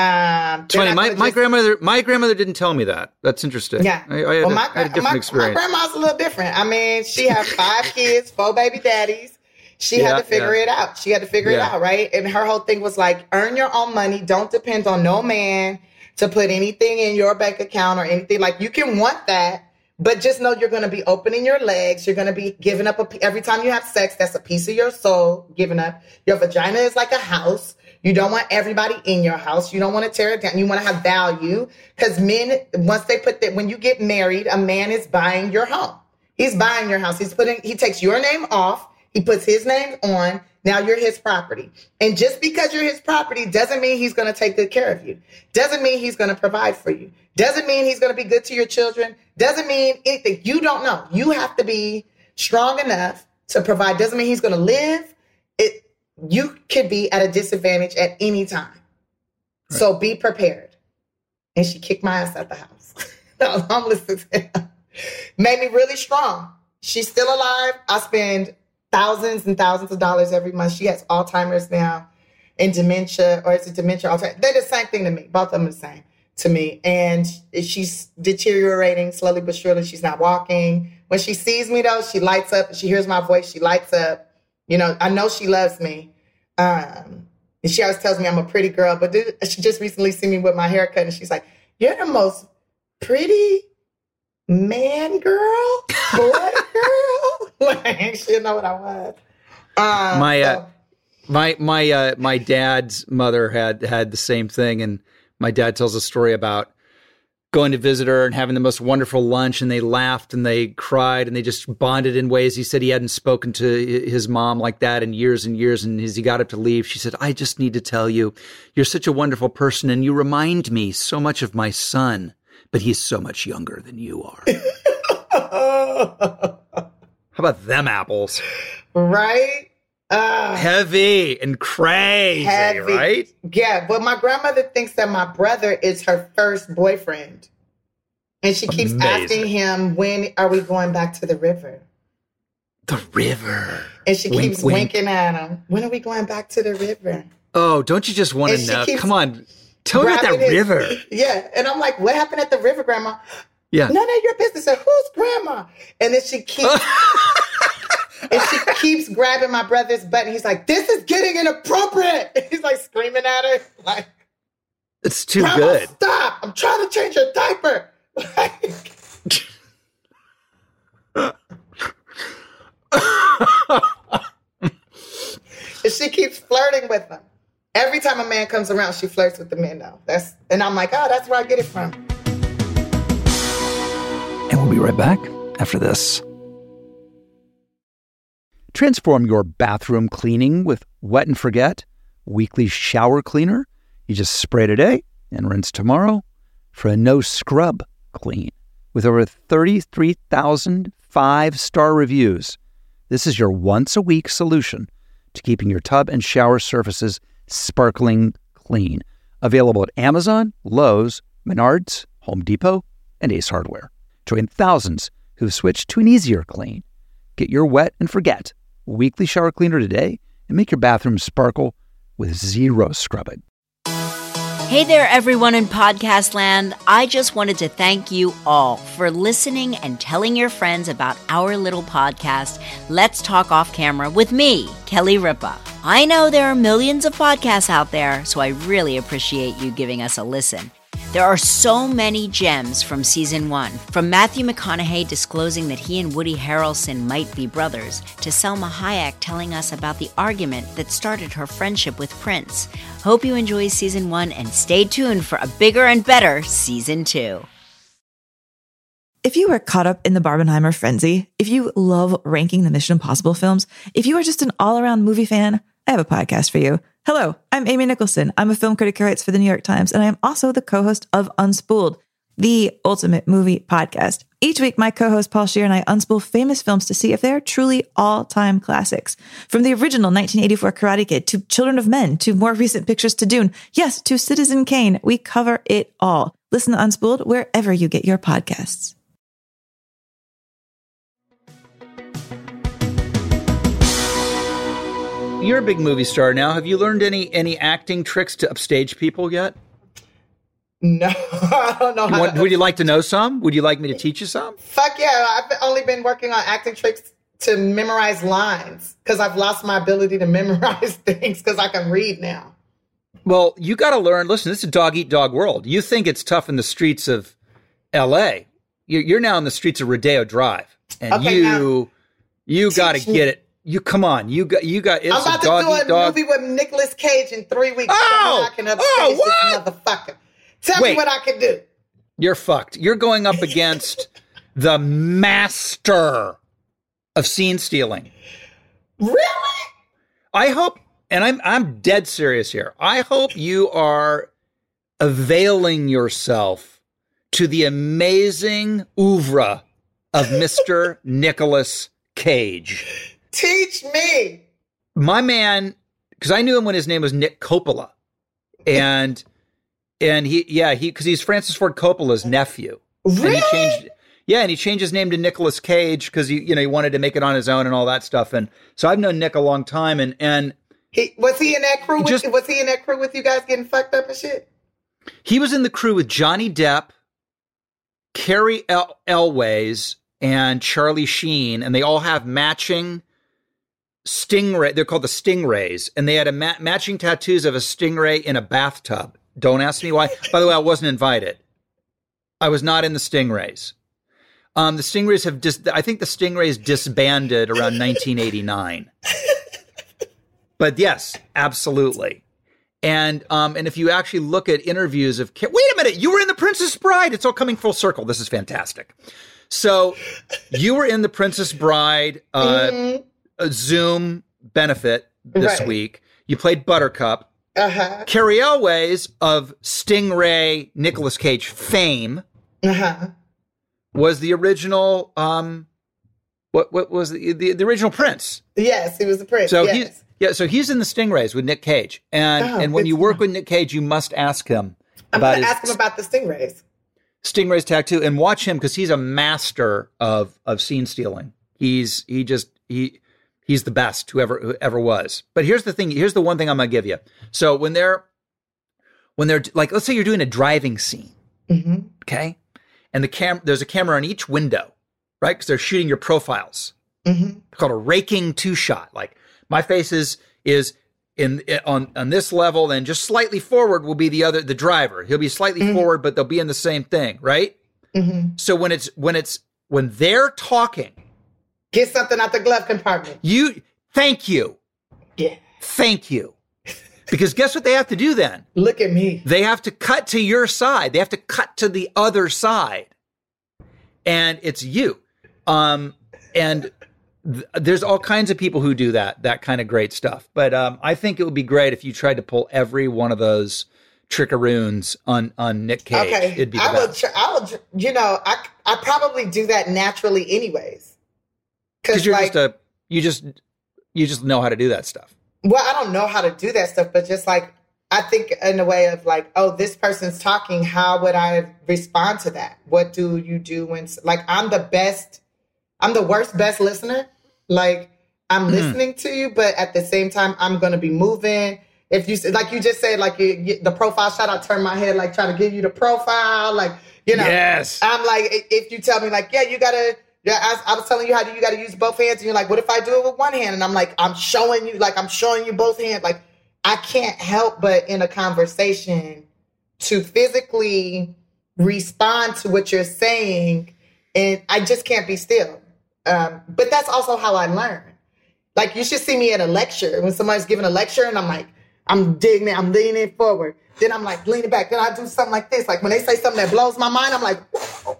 um, it's funny. My, my just, grandmother, my grandmother didn't tell me that. That's interesting. Yeah. I, I, had, well, my, a, I had a different my, experience. My grandma's a little different. I mean, she had five kids, four baby daddies. She yeah, had to figure yeah. it out. She had to figure yeah. it out, right? And her whole thing was like, earn your own money. Don't depend on no man to put anything in your bank account or anything. Like, you can want that, but just know you're going to be opening your legs. You're going to be giving up a, every time you have sex. That's a piece of your soul given up. Your vagina is like a house. You don't want everybody in your house. You don't want to tear it down. You want to have value, because men, once they put that, when you get married, a man is buying your home. He's buying your house. He's putting, he takes your name off. He puts his name on. Now you're his property. And just because you're his property doesn't mean he's going to take good care of you. Doesn't mean he's going to provide for you. Doesn't mean he's going to be good to your children. Doesn't mean anything. You don't know. You have to be strong enough to provide. Doesn't mean he's going to live. It. You could be at a disadvantage at any time. Right. So be prepared. And she kicked my ass out the house. No, I'm listening to her. Made me really strong. She's still alive. I spend thousands and thousands of dollars every month. She has Alzheimer's now and dementia, or is it dementia? Alzheimer's? They're the same thing to me. Both of them are the same to me. And she's deteriorating slowly but surely. She's not walking. When she sees me, though, she lights up. She hears my voice. She lights up. You know, I know she loves me. Um, and she always tells me I'm a pretty girl. But th- she just recently seen me with my haircut, and she's like, "You're the most pretty man girl, boy girl." Like, she'll know what I was. Uh, my so. uh, my my uh, my dad's mother had had the same thing, and my dad tells a story about going to visit her and having the most wonderful lunch, and they laughed and they cried and they just bonded in ways. He said he hadn't spoken to his mom like that in years and years. And as he got up to leave, she said, I just need to tell you, you're such a wonderful person and you remind me so much of my son, but he's so much younger than you are. How about them apples? Right? Uh, heavy and crazy, heavy. Right? Yeah, but my grandmother thinks that my brother is her first boyfriend. And she keeps Amazing. asking him, when are we going back to the river? The river. And she wink, keeps wink. winking at him. When are we going back to the river? Oh, don't you just want to know? Come on. Tell me about that his, river. Yeah. And I'm like, what happened at the river, Grandma? Yeah. None of your business. I said, who's Grandma? And then she keeps... And she keeps grabbing my brother's butt, and he's like, this is getting inappropriate. And he's like screaming at her. Like, it's too good. Stop. I'm trying to change your diaper. Like, and she keeps flirting with him. Every time a man comes around, she flirts with the men now. That's and I'm like, oh, that's where I get it from. And we'll be right back after this. Transform your bathroom cleaning with Wet and Forget Weekly Shower Cleaner. You just spray today and rinse tomorrow for a no-scrub clean. With over thirty-three thousand five-star reviews, this is your once-a-week solution to keeping your tub and shower surfaces sparkling clean. Available at Amazon, Lowe's, Menards, Home Depot, and Ace Hardware. Join thousands who've switched to an easier clean. Get your Wet and Forget Weekly Shower Cleaner today and make your bathroom sparkle with zero scrubbing. Hey there, everyone in podcast land. I just wanted to thank you all for listening and telling your friends about our little podcast, Let's Talk Off Camera, with me, Kelly Ripa. I know there are millions of podcasts out there, so I really appreciate you giving us a listen. There are so many gems from season one, from Matthew McConaughey disclosing that he and Woody Harrelson might be brothers, to Selma Hayek telling us about the argument that started her friendship with Prince. Hope you enjoy season one and stay tuned for a bigger and better season two. If you are caught up in the Barbenheimer frenzy, if you love ranking the Mission Impossible films, if you are just an all-around movie fan, I have a podcast for you. Hello, I'm Amy Nicholson. I'm a film critic who writes for the New York Times, and I am also the co-host of Unspooled, the ultimate movie podcast. Each week, my co-host Paul Scheer and I unspool famous films to see if they are truly all-time classics. From the original nineteen eighty-four Karate Kid to Children of Men to more recent pictures to Dune, yes, to Citizen Kane, we cover it all. Listen to Unspooled wherever you get your podcasts. You're a big movie star now. Have you learned any any acting tricks to upstage people yet? No, I don't know. How What, to would you like to know some? Would you like me to teach you some? Fuck yeah. I've only been working on acting tricks to memorize lines because I've lost my ability to memorize things because I can read now. Well, you got to learn. Listen, this is a dog-eat-dog world. You think it's tough in the streets of L A. You're now in the streets of Rodeo Drive. And Okay, you now, you got to me. get it. You come on, you got you got. It's I'm about a dog to do eat a dog. movie with Nicolas Cage in three weeks. Oh! So I can upstage Oh, this what? motherfucker. Tell Wait. me what I can do. You're fucked. You're going up against the master of scene stealing. Really? I hope, and I'm I'm dead serious here. I hope you are availing yourself to the amazing oeuvre of Mister Nicolas Cage. Teach me. My man, because I knew him when his name was Nick Coppola, and and he yeah he because he's Francis Ford Coppola's nephew. Really? And he changed, yeah, and he changed his name to Nicolas Cage because he you know he wanted to make it on his own and all that stuff. And so I've known Nick a long time, and and He was he in that crew with Just- was he in that crew with you guys getting fucked up and shit? he was in the crew with Johnny Depp, Carrie El- Elways, and Charlie Sheen, and they all have matching stingray. They're called the Stingrays, and they had a ma- matching tattoos of a stingray in a bathtub. Don't ask me why. By the way, I wasn't invited. I was not in the Stingrays. Um, the Stingrays have dis- I think the Stingrays disbanded around nineteen eighty-nine. But yes, absolutely. And um, and if you actually look at interviews of, wait a minute, you were in The Princess Bride. It's all coming full circle. This is fantastic. So you were in The Princess Bride uh, mm-hmm. a Zoom benefit this right. week. You played Buttercup. Uh-huh. Carrie Elways of Stingray Nicolas Cage fame uh-huh. was the original. Um, what what was the, the the original Prince? Yes, he was the Prince. So yes. he's yeah. So he's in the Stingrays with Nick Cage, and Oh, and when good you to work know. with Nick Cage, you must ask him I'm about going to his ask him about the Stingrays. Stingrays tattoo and watch him because he's a master of of scene stealing. He's he just he. He's the best whoever who ever was. But here's the thing. Here's the one thing I'm going to give you. So when they're, when they're like, let's say you're doing a driving scene, Mm-hmm. okay? And the cam, there's a camera on each window, right? Because they're shooting your profiles. Mm-hmm. Called a raking two shot. Like my face is, is in, on, on this level, and just slightly forward will be the other, the driver. He'll be slightly Mm-hmm. forward, but they'll be in the same thing, right? Mm-hmm. So when it's, when it's, when they're talking, Get something out the glove compartment. you, thank you. Yeah. Thank you. Because guess what they have to do then? Look at me. They have to cut to your side. They have to cut to the other side. And it's you. Um, and th- there's all kinds of people who do that, that kind of great stuff. But um, I think it would be great if you tried to pull every one of those trickaroons on, on Nick Cage. Okay. It'd be the I will, best. tr- I will, tr- you know, I, I probably do that naturally anyways. Because you're like, just a, you just, you just know how to do that stuff. well, I don't know how to do that stuff, but just like, I think in a way of like, oh, this person's talking. How would I respond to that? What do you do when, like, I'm the best, I'm the worst best listener. Like, I'm Mm. listening to you, but at the same time, I'm going to be moving. If you, like you just said, like you, you, the profile shot, I turn my head, like try to give you the profile. Like, you know, Yes. I'm like, i- if you tell me like, yeah, you got to, yeah, I, I was telling you how do you got to use both hands. And you're like, what if I do it with one hand? And I'm like, I'm showing you, like, I'm showing you both hands. Like, I can't help but in a conversation to physically respond to what you're saying. And I just can't be still. Um, but that's also how I learn. Like, you should see me at a lecture when somebody's giving a lecture and I'm like, I'm digging it, I'm leaning forward. Then I'm like leaning back. Then I do something like this. Like when they say something that blows my mind, I'm like, whoa.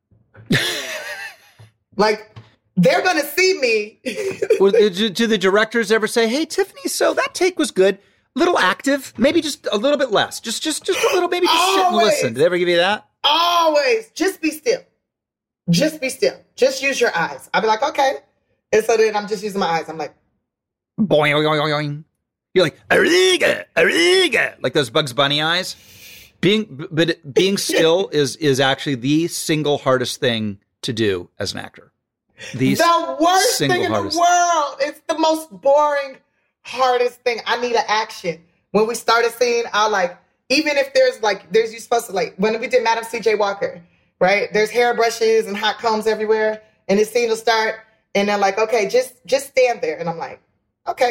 Like, they're going to see me. Well, do, do the directors ever say, hey, Tiffany, so that take was good. Little active, maybe just a little bit less. Just just, just a little, maybe just sit and Always. listen. Did they ever give you that? Always. Just be still. Just be still. Just use your eyes. I'll be like, okay. And so then I'm just using my eyes. I'm like, Boing, boing, boing, boing. You're like, Ariga, Ariga, like those Bugs Bunny eyes. Being, but being still is is actually the single hardest thing to do as an actor. The, the worst single thing in the hardest. world. It's the most boring, hardest thing. I need an action. When we started seeing, I like, even if there's like, there's you supposed to like, when we did Madam C J Walker, right? There's hairbrushes and hot combs everywhere. And the scene will start. And they're like, okay, just just stand there. And I'm like, okay.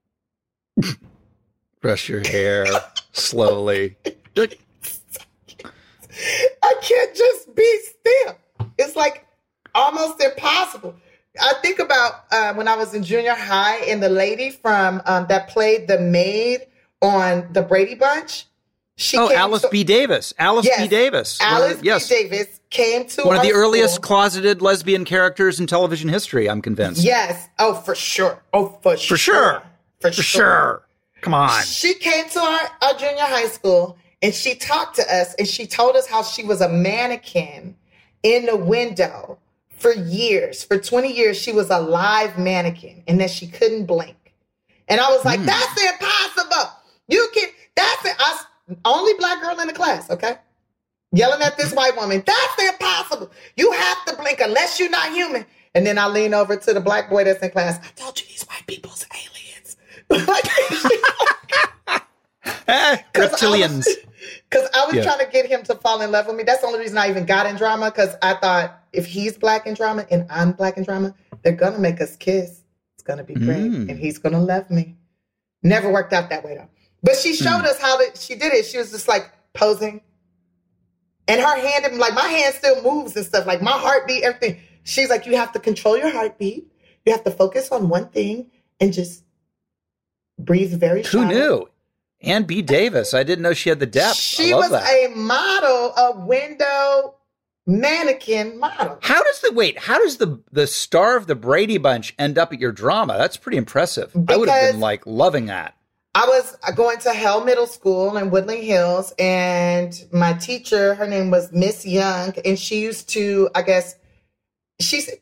Brush your hair slowly. I can't just be still. It's like almost impossible. I think about uh, when I was in junior high and the lady from um, that played the maid on the Brady Bunch. She Oh, came Alice to, B. Davis. Alice Yes, B. Davis. One of Alice the- yes. B. Davis came to One of our the earliest school. closeted lesbian characters in television history, I'm convinced. Yes. Oh, for sure. Oh, for, For sure. For, For sure. sure. Come on. She came to our, our junior high school and she talked to us and she told us how she was a mannequin in the window for years. For twenty years, she was a live mannequin and that she couldn't blink. And I was like, Mm. that's impossible. You can, that's it. I, only black girl in the class, okay? Yelling at this white woman, that's impossible. You have to blink unless you're not human. And then I lean over to the black boy that's in class. I told you these white people's aliens. Eh, reptilians. Because I was Yeah. trying to get him to fall in love with me. That's the only reason I even got in drama, because I thought if he's black in drama and I'm black in drama, they're going to make us kiss. It's going to be great. Mm. And he's going to love me. Never worked out that way, though. But she showed Mm. us how that she did it. She was just like posing. And her hand, like my hand still moves and stuff, like my heartbeat, everything. She's like, you have to control your heartbeat. You have to focus on one thing and just breathe very Who shallow. knew? Ann B. Davis. I didn't know she had the depth. She I love was that. a model, a window mannequin model. How does the wait? How does the the star of the Brady Bunch end up at your drama? That's pretty impressive. I would have Because- been like loving that. I was going to Hell Middle School in Woodland Hills, and my teacher, her name was Miss Young, and she used to, I guess, she said,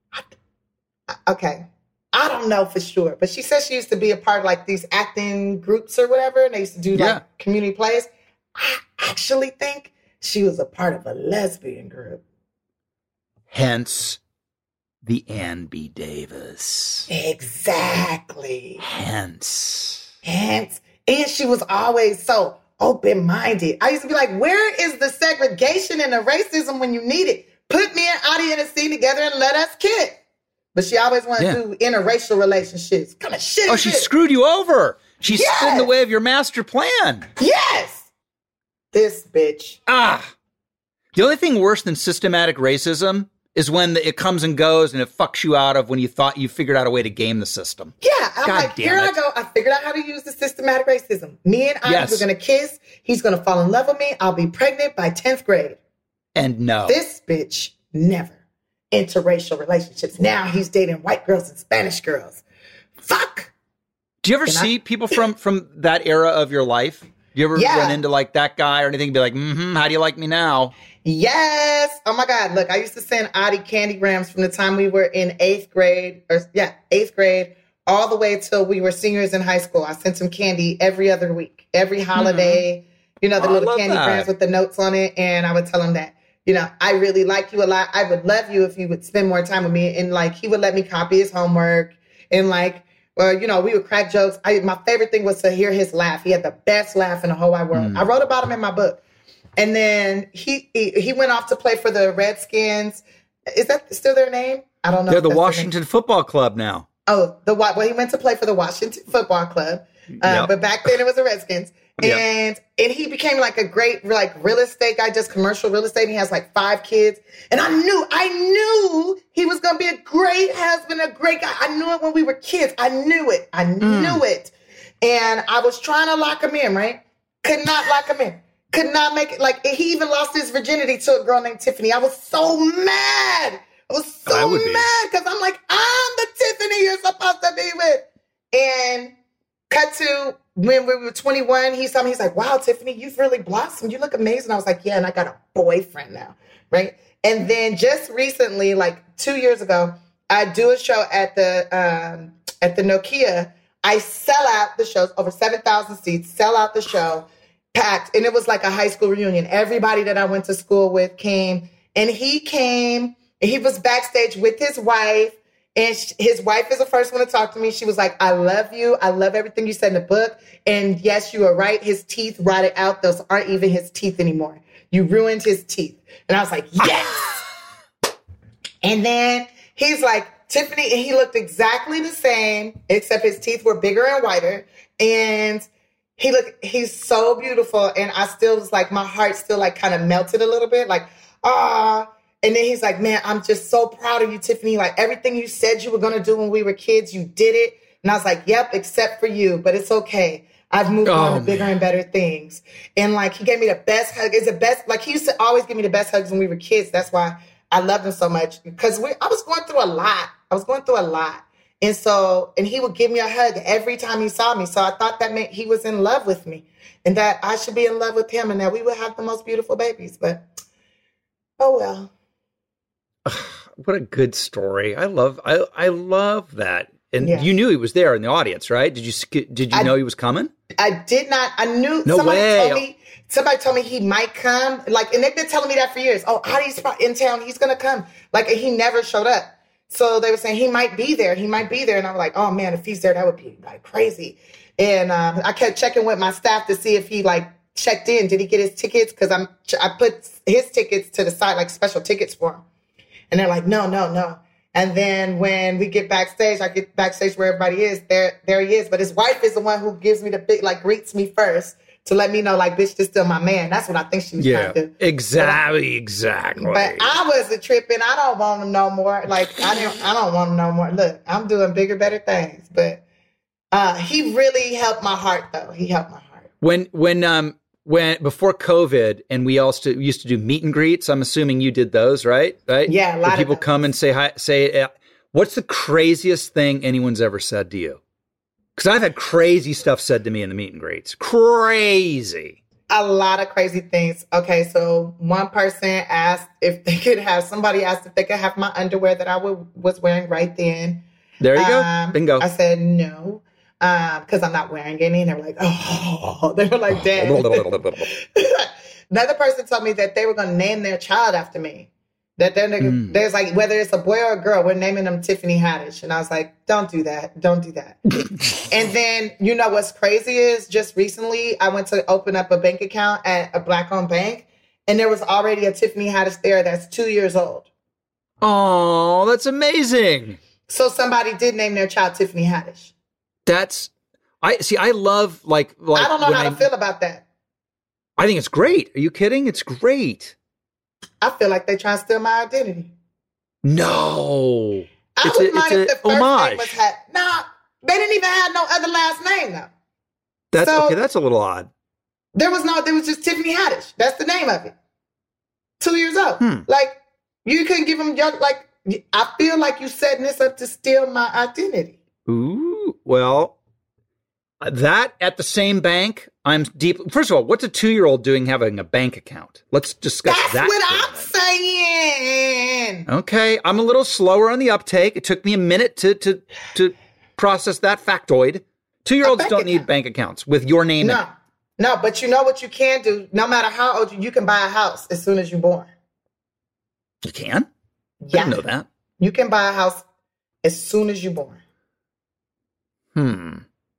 okay, I don't know for sure, but she said she used to be a part of like these acting groups or whatever, and they used to do like Yeah. community plays. I actually think she was a part of a lesbian group. Hence, the Ann B. Davis. Exactly. Hence. Hence, and she was always so open-minded. I used to be like, where is the segregation and the racism when you need it? Put me and Adi in a scene together and let us kiss. But she always wanted Yeah. to do interracial relationships. Kind of shit. Oh, is she this? screwed you over. She Yes. stood in the way of your master plan. Yes. This bitch. Ah. The only thing worse than systematic racism is when it comes and goes and it fucks you out of when you thought you figured out a way to game the system. Yeah, I'm God like, damn here I it. go. I figured out how to use the systematic racism. Me and Adi Yes. were going to kiss. He's going to fall in love with me. I'll be pregnant by tenth grade. And no. This bitch never interracial relationships. Now he's dating white girls and Spanish girls. Fuck. Do you ever Can I- see people from from that era of your life? Do you ever Yeah. run into like that guy or anything and be like, mm-hmm, how do you like me now? Yes. Oh my God. Look, I used to send Adi candygrams from the time we were in eighth grade or yeah, eighth grade all the way till we were seniors in high school. I sent him candy every other week, every holiday, you know, the Oh, I little love candygrams that. with the notes on it. And I would tell him that, you know, I really like you a lot. I would love you if you would spend more time with me. And like, he would let me copy his homework and like, well, you know, we would crack jokes. I, my favorite thing was to hear his laugh. He had the best laugh in the whole wide world. Mm. I wrote about him in my book. And then he, he he went off to play for the Redskins. Is that still their name? I don't know. They're if the that's their Washington Football Club now. name. Oh, the Wa- well, he went to play for the Washington Football Club, uh, Yep. but back then it was the Redskins. Yep. And and he became like a great like real estate guy, just commercial real estate. And he has like five kids. And I knew, I knew he was gonna be a great husband, a great guy. I knew it when we were kids. I knew it. I knew it. And I was trying to lock him in, right? Could not lock him in. Could not make it. Like, he even lost his virginity to a girl named Tiffany. I was so mad. I was so I would be. mad because I'm like, I'm the Tiffany you're supposed to be with. And cut to when we were twenty-one, he saw me. He's like, wow, Tiffany, you've really blossomed. You look amazing. I was like, yeah, and I got a boyfriend now, right? And then just recently, like two years ago, I do a show at the um, at the Nokia. I sell out the shows, over seven thousand seats, sell out the show. Packed, and it was like a high school reunion. Everybody that I went to school with came, and he came, and he was backstage with his wife, and sh- his wife is the first one to talk to me. She was like, I love you. I love everything you said in the book. And yes, you are right. His teeth rotted out. Those aren't even his teeth anymore. You ruined his teeth. And I was like, yes. And then he's like, Tiffany, and he looked exactly the same, except his teeth were bigger and whiter. And He look, he's so beautiful. And I still was like, my heart still like kind of melted a little bit, like, ah. And then he's like, man, I'm just so proud of you, Tiffany. Like, everything you said you were going to do when we were kids, you did it. And I was like, yep, except for you, but it's okay. I've moved Oh, on to bigger man. and better things. And like, he gave me the best hug. It's the best, like he used to always give me the best hugs when we were kids. That's why I loved him so much, because we, I was going through a lot. I was going through a lot. And so, and he would give me a hug every time he saw me. So I thought that meant he was in love with me and that I should be in love with him and that we would have the most beautiful babies. But, oh well. What a good story. I love I I love that. And Yeah. you knew he was there in the audience, right? Did you sk- did you I- know he was coming? I did not, I knew No somebody way. told me, somebody told me he might come. Like, and they've been telling me that for years. Oh, Adi's in town. He's going to come. Like, and he never showed up. So they were saying he might be there. He might be there. And I'm like, oh man, if he's there, that would be like crazy. And um, I kept checking with my staff to see if he like checked in. Did he get his tickets? Because I'm I put his tickets to the side, like special tickets for him. And they're like, no, no, no. And then when we get backstage, I get backstage where everybody is. There, there he is. But his wife is the one who gives me the big, like greets me first, to let me know, like, bitch, this still my man. That's what I think she was Yeah, trying to do. exactly, exactly. But I wasn't tripping. I don't want him no more. Like, I don't, I don't want him no more. Look, I'm doing bigger, better things. But uh, he really helped my heart, though. He helped my heart. When, when, um, when before COVID, and we also used to do meet and greets. I'm assuming you did those, right? Right? Yeah, a lot Where of people those. come and say hi. Say, uh, what's the craziest thing anyone's ever said to you? Because I've had crazy stuff said to me in the meet and greets. Crazy. A lot of crazy things. Okay, so one person asked if they could have, somebody asked if they could have my underwear that I w- was wearing right then. There you Um, go. Bingo. I said no, because I'm not wearing any. And they were like, oh, they were like, damn. Another person told me that they were going to name their child after me. That they're, Mm. there's like, whether it's a boy or a girl, we're naming them Tiffany Haddish. And I was like, don't do that. Don't do that. And then, you know, what's crazy is just recently I went to open up a bank account at a black owned bank, and there was already a Tiffany Haddish there that's two years old. Oh, that's amazing. So somebody did name their child Tiffany Haddish. That's, I see, I love like, like, I don't know when how I, to feel about that. I think it's great. Are you kidding? It's great. I feel like they trying to steal my identity. No. I It's wouldn't a- mind it's if a the first homage. name was had. Nah, they didn't even have no other last name though. That's So- okay. That's a little odd. There was no, there was just Tiffany Haddish. That's the name of it. Two years old. Hmm. Like, you couldn't give them your, like, I feel like you setting this up to steal my identity. Ooh, well, that at the same bank, I'm deep. First of all, what's a two-year-old doing having a bank account? Let's discuss That's that. what for a I'm minute. saying. Okay, I'm a little slower on the uptake. It took me a minute to to to process that factoid. Two-year-olds bank don't need account. bank accounts with your name in No, it. no, but you know what you can do? No matter how old you, you can buy a house as soon as you're born. You can? I Yeah. didn't know that. You can buy a house as soon as you're born. Hmm.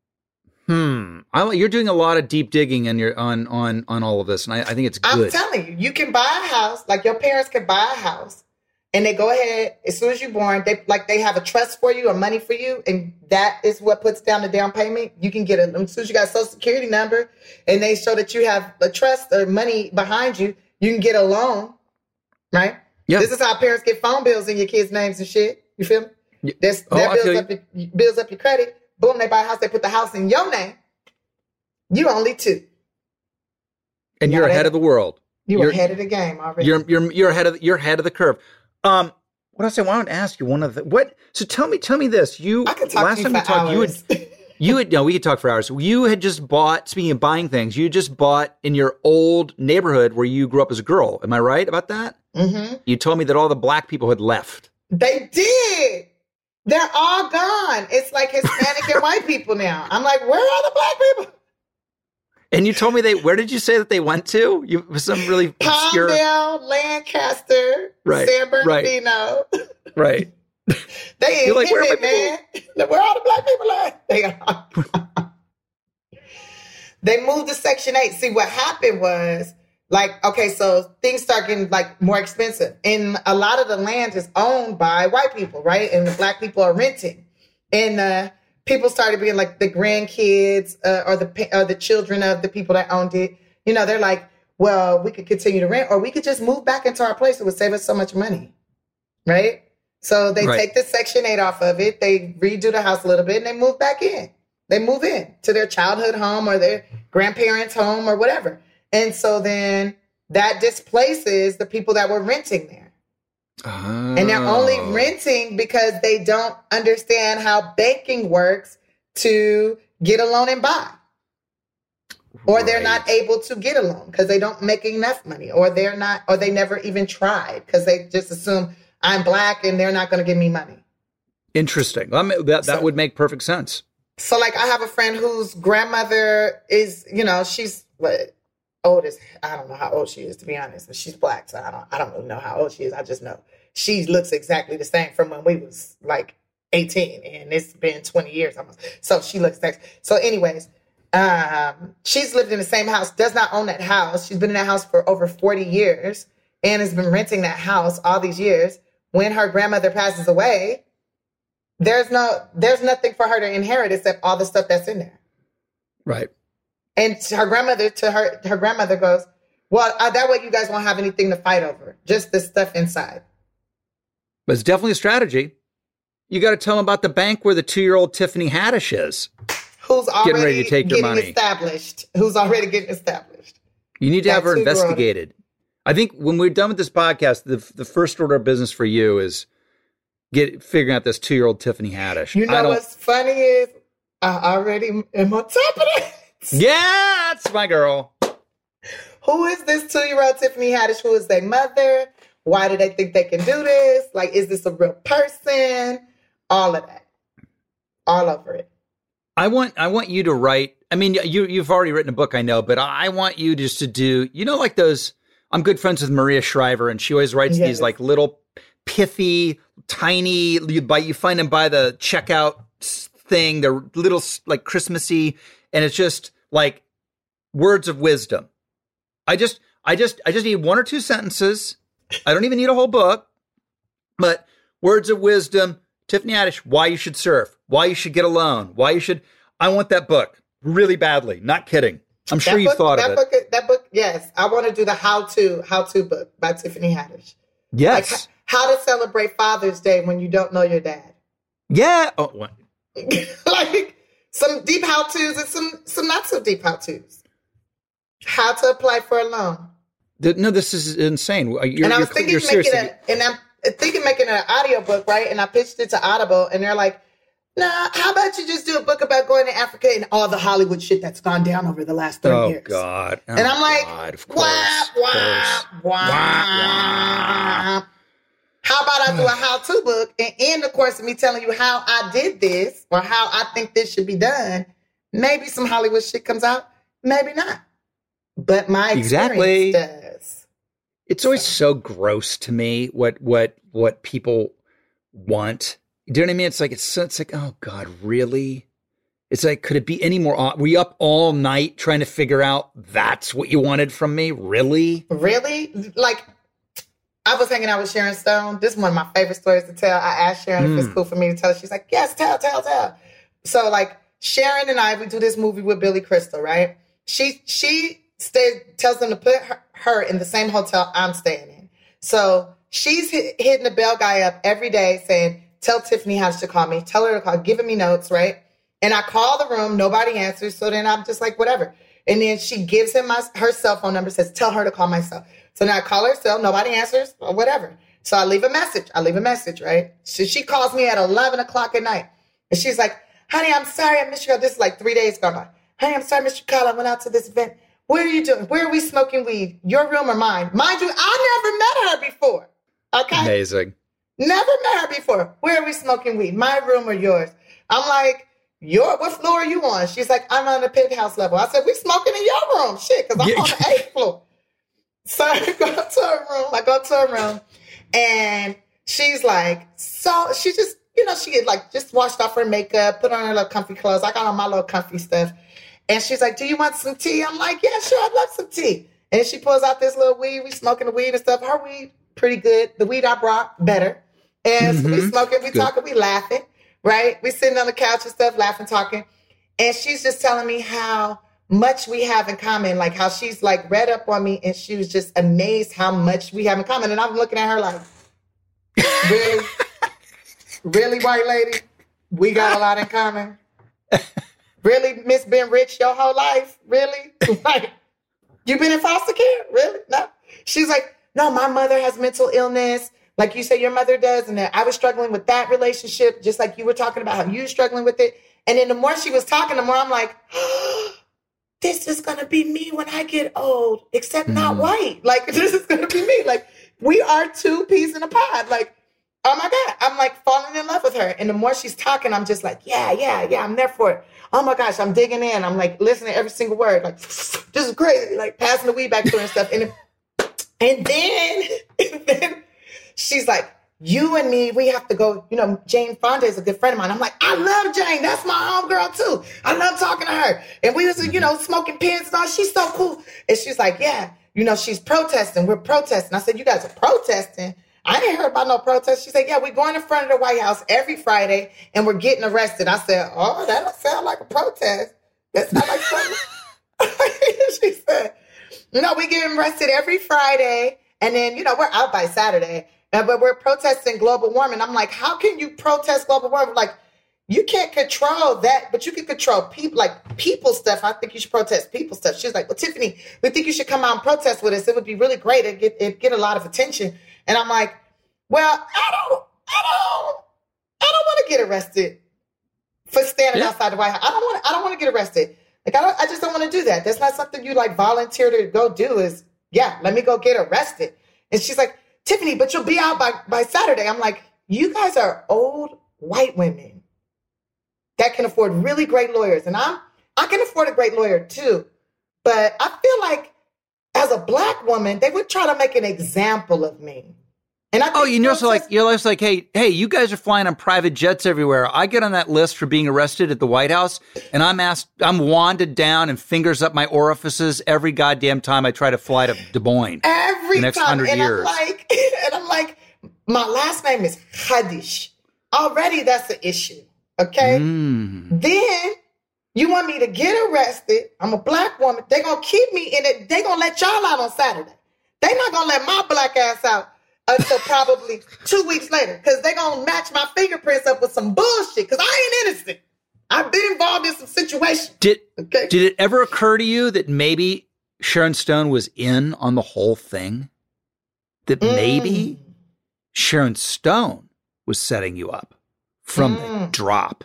Hmm. I, you're doing a lot of deep digging on your on on on all of this, and I, I think it's I'm good. telling you, you can buy a house, like your parents can buy a house, and they go ahead as soon as you're born. They like they have a trust for you or money for you, and that is what puts down the down payment. You can get a as soon as you got a social security number, and they show that you have a trust or money behind you. You can get a loan, right? Yeah. This is how parents get phone bills in your kids' names and shit. You feel me? Yeah. That's, Oh, that I feel builds up, your, builds up your credit. Boom, they buy a house. They put the house in your name. You only two. And you're Yeah, ahead that- of the world. You You're- ahead of the game already. You're you're you're ahead of you're ahead of the curve. Um, what else I wanted to ask you? One of the what? So tell me, tell me this. You I could talk last to you time for we talked, you hours. had you had no, we could talk for hours. You had just bought. Speaking of buying things, you just bought in your old neighborhood where you grew up as a girl. Am I right about that? Mm-hmm. You told me that all the black people had left. They did. They're all gone. It's like Hispanic and white people now. I'm like, where are the black people? And you told me they. Where did you say that they went to? You some really obscure. Palmdale, Lancaster, Right, San right. Bernardino. Right. They ain't You're like, hitting where are it, my man. Like, where all the black people at? They are. They moved to Section eight. See, what happened was, like, okay, so things start getting, like, more expensive. And a lot of the land is owned by white people, right? And the black people are renting. And uh, people started being, like, the grandkids uh, or, the, pa- or the children of the people that owned it. You know, they're like, well, we could continue to rent, or we could just move back into our place. It would save us so much money, right? So they Right. take the Section eight off of it. They redo the house a little bit, and they move back in. They move in to their childhood home or their grandparents' home or whatever. And so then that displaces the people that were renting there. Oh. And they're only renting because they don't understand how banking works to get a loan and buy. Or they're not Right. able to get a loan because they don't make enough money, or they're not, or they never even tried because they just assume I'm black and they're not going to give me money. Interesting. I mean, that that So- would make perfect sense. So, like, I have a friend whose grandmother is, you know, she's what old as I don't know how old she is, to be honest, but she's black, so I don't, I don't really know how old she is. I just know she looks exactly the same from when we was like eighteen, and it's been twenty years almost. So she looks next. So, anyways, um, she's lived in the same house, does not own that house. She's been in that house for over forty years and has been renting that house all these years. When her grandmother passes away, There's no, there's nothing for her to inherit except all the stuff that's in there. Right. And her grandmother to her, her grandmother goes, well, uh, that way you guys won't have anything to fight over. Just the stuff inside. But it's definitely a strategy. You got to tell them about the bank where the two-year-old Tiffany Haddish is. Who's already getting ready to take your money. established. Who's already getting established. You need to That have her two-year-old. investigated. I think when we're done with this podcast, the the first order of business for you is get figuring out this two-year-old Tiffany Haddish. You know what's funny is I already am on top of that. Yeah, that's my girl. Who is this two-year-old Tiffany Haddish? Who is their mother? Why do they think they can do this? Like, is this a real person? All of that. All over it. I want I want you to write. I mean, you you've already written a book, I know, but I want you just to do. You know, like those. I'm good friends with Maria Shriver, and she always writes Yes. these like little pithy, tiny. You buy you find them by the checkout thing. They're little like Christmassy, and it's just like words of wisdom. I just I just I just need one or two sentences. I don't even need a whole book, but words of wisdom. Tiffany Haddish, why you should surf, why you should get a loan, why you should. I want that book really badly. Not kidding. I'm sure That you've book- thought that of book, That book, yes. I want to do the how-to, how-to book by Tiffany Haddish. it. Yes. Like, h- how to celebrate Father's Day when you don't know your dad. Yeah. Oh, what? Like, some deep how-tos and some, some not so deep how-tos. How to apply for a loan. Th- No, this is insane. You're, and I you're, was thinking you're making seriously. a, and I'm thinking making an audiobook, right? And I pitched it to Audible, and they're like, nah, how about you just do a book about going to Africa and all the Hollywood shit that's gone down over the last thirty Oh years. God. Oh, And I'm like, God, of wah, course, wah, of course. wah. Wah, wah. How about I do a how-to book, and in the course of me telling you how I did this or how I think this should be done, maybe some Hollywood shit comes out, maybe not. But my Exactly. experience does. It's always so gross to me what what what people want. Do you know what I mean? It's like it's so, it's like, oh God, really? It's like, could it be any more? aw- Were you up all night trying to figure out that's what you wanted from me? Really? Really? Like, I was hanging out with Sharon Stone. This is one of my favorite stories to tell. I asked Sharon if Mm. it's cool for me to tell. She's like, yes, tell, tell, tell. So, like, Sharon and I, we do this movie with Billy Crystal, right? She she stays, tells them to put her, her in the same hotel I'm staying in. So she's hit, hitting the bell guy up every day saying, tell Tiffany Haddish to call me. Tell her to call, giving me notes, right? And I call the room, nobody answers. So then I'm just like, whatever. And then she gives him my, her cell phone number, says, tell her to call my cell. So now I call her cell, nobody answers, or whatever. So I leave a message. I leave a message, right? So she calls me at eleven o'clock at night. And she's like, honey, I'm sorry I missed your call. This is like three days gone by. Honey, I'm sorry I missed your call. I went out to this event. What are you doing? Where are we smoking weed? Your room or mine? Mind you, I never met her before. Okay? Amazing. Never met her before. Where are we smoking weed? My room or yours? I'm like, your what floor are you on? She's like, I'm on the penthouse level. I said, we smoking in your room. Shit, because I'm Yeah. on the eighth floor. So I go to her room. I go to her room. And she's like, so she just, you know, she had like just washed off her makeup, put on her little comfy clothes. I got on my little comfy stuff. And she's like, do you want some tea? I'm like, yeah, sure, I'd love some tea. And she pulls out this little weed. We smoking the weed and stuff. Her weed, pretty good. The weed I brought, better. And so we Mhm. smoking, we Good. talking, we laughing, right? We sitting on the couch and stuff, laughing, talking. And she's just telling me how much we have in common, like how she's like read up on me and she was just amazed how much we have in common. And I'm looking at her like, really? Really, white lady? We got a lot in common. Really, Miss been rich your whole life? Really? Like, you been in foster care? Really? No. She's like, no, my mother has mental illness. Like you say your mother does. And then I was struggling with that relationship, just like you were talking about how you were struggling with it. And then the more she was talking, the more I'm like, oh, this is going to be me when I get old, except not white. Like, this is going to be me. Like, we are two peas in a pod. Like, oh my God, I'm like falling in love with her. And the more she's talking, I'm just like, yeah, yeah, yeah, I'm there for it. Oh my gosh, I'm digging in. I'm like listening to every single word. Like, this is crazy. Like passing the weed back to her and stuff. And, it, and then, and then she's like, you and me, we have to go, you know, Jane Fonda is a good friend of mine. I'm like, I love Jane. That's my homegirl too. I love talking to her. And we was, you know, smoking pins and all. She's so cool. And she's like, yeah, you know, she's protesting. We're protesting. I said, you guys are protesting? I didn't hear about no protest. She said, yeah, we're going in front of the White House every Friday and we're getting arrested. I said, oh, that don't sound like a protest. That sounds like something. She said, no, we get arrested every Friday. And then, you know, we're out by Saturday. Uh, but we're protesting global warming. I'm like, how can you protest global warming? Like, you can't control that, but you can control people, like people stuff. I think you should protest people stuff. She was like, well, Tiffany, we think you should come out and protest with us. It would be really great. It'd get, it'd get a lot of attention. And I'm like, well, I don't, I don't, I don't want to get arrested for standing Yeah. outside the White House. I don't want to, I don't want to get arrested. Like, I don't, I just don't want to do that. That's not something you like volunteer to go do is, yeah, let me go get arrested. And she's like, Tiffany, but you'll be out by, by Saturday. I'm like, you guys are old white women that can afford really great lawyers. And I'm, I can afford a great lawyer too. But I feel like as a black woman, they would try to make an example of me. And I think Oh, you know, protest- so like, you're just like, hey, hey, you guys are flying on private jets everywhere. I get on that list for being arrested at the White House, and I'm asked, I'm wanded down and fingers up my orifices every goddamn time I try to fly to Des Moines. every the next time. hundred and years. I'm like, and I'm like, my last name is Hadish. Already that's an issue. Okay. Mm. Then you want me to get arrested. I'm a black woman. They're going to keep me in it. They're going to let y'all out on Saturday. They're not going to let my black ass out until probably two weeks later because they're going to match my fingerprints up with some bullshit because I ain't innocent. I've been involved in some situations. Did, Okay. did it ever occur to you that maybe Sharon Stone was in on the whole thing? That maybe Mm. Sharon Stone was setting you up from the Mm. drop?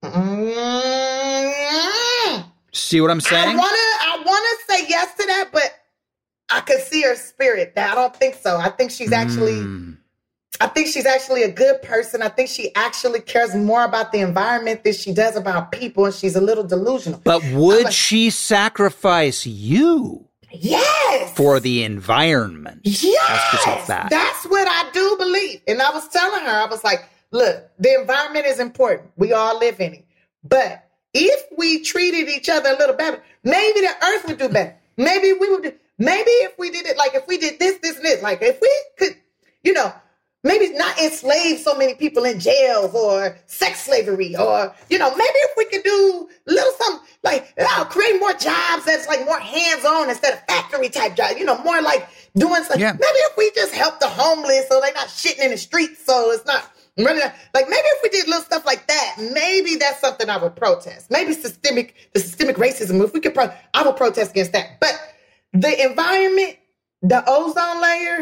Mm. See what I'm I saying? wanna, I wanna say yes to that, but I could see her spirit. Now, I don't think so. I think she's actually, Mm. I think she's actually a good person. I think she actually cares more about the environment than she does about people, and she's a little delusional. But would like- she sacrifice you Yes, for the environment? yes, Ask yourself that. That's what I do believe. And I was telling her, I was like, look, the environment is important. We all live in it. But if we treated each other a little better, maybe the earth would do better. Maybe we would do, maybe if we did it, like if we did this, this, and this, like if we could, you know, maybe not enslave so many people in jails or sex slavery or, you know, maybe if we could do little something like uh, create more jobs that's like more hands-on instead of factory type jobs, you know, more like doing something. Yeah. Maybe if we just help the homeless so they're not shitting in the streets so it's not running out. Like maybe if we did little stuff like that, maybe that's something I would protest. Maybe systemic, the systemic racism, if we could, pro- I would protest against that. But the environment, the ozone layer,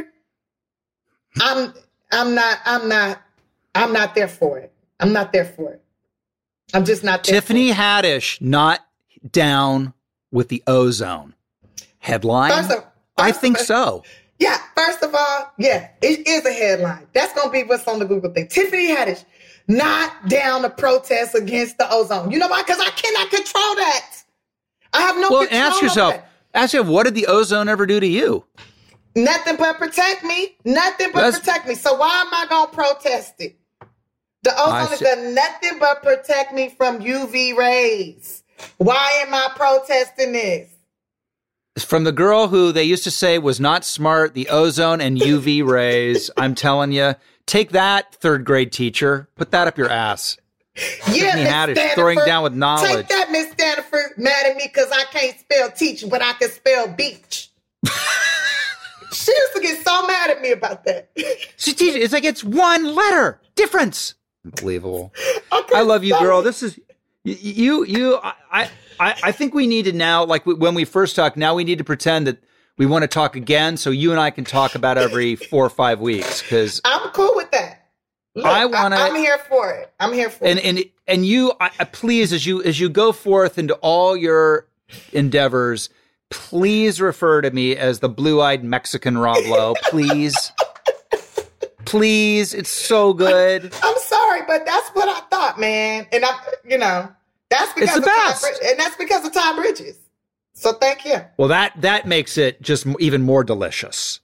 I'm, I'm not, I'm not, I'm not there for it. I'm not there for it. I'm just not there. Tiffany for Haddish not down with the ozone. Headline? First of- I first think of- so. it. Yeah, first of all, yeah, it is a headline. That's going to be what's on the Google thing. Tiffany Haddish not down to protest against the ozone. You know why? Because I cannot control that. I have no Well, control ask over yourself, that. ask yourself, what did the ozone ever do to you? Nothing but protect me. Nothing but That's- protect me. So why am I going to protest it? The I ozone has see. done nothing but protect me from U V rays. Why am I protesting this? From the girl who they used to say was not smart, the ozone and U V rays. I'm telling you, take that, third grade teacher. Put that up your ass. Yeah, Tiffany Miss Haddish throwing Stanford. down with knowledge. Take that, Miss Stanford, mad at me because I can't spell teach, but I can spell beach. She used to get so mad at me about that. She teaches. It's like it's one letter difference. Unbelievable. I, couldn't I love you, spell girl. it. This is y- you. You. I. I. I think we need to now, like when we first talked. Now we need to pretend that we want to talk again, so you and I can talk about every four or five weeks. Because I'm cool with that. Look, I wanna- I, I'm here for it. I'm here for and it. and and you, I, I- please, as you as you go forth into all your endeavors, please refer to me as the blue-eyed Mexican Rob Lowe. Please, please. It's so good. I'm sorry, but that's what I thought, man. And I, you know, that's because the of Ty best. Brid- and that's because of Ty Bridges. So thank you. Well, that that makes it just m- even more delicious.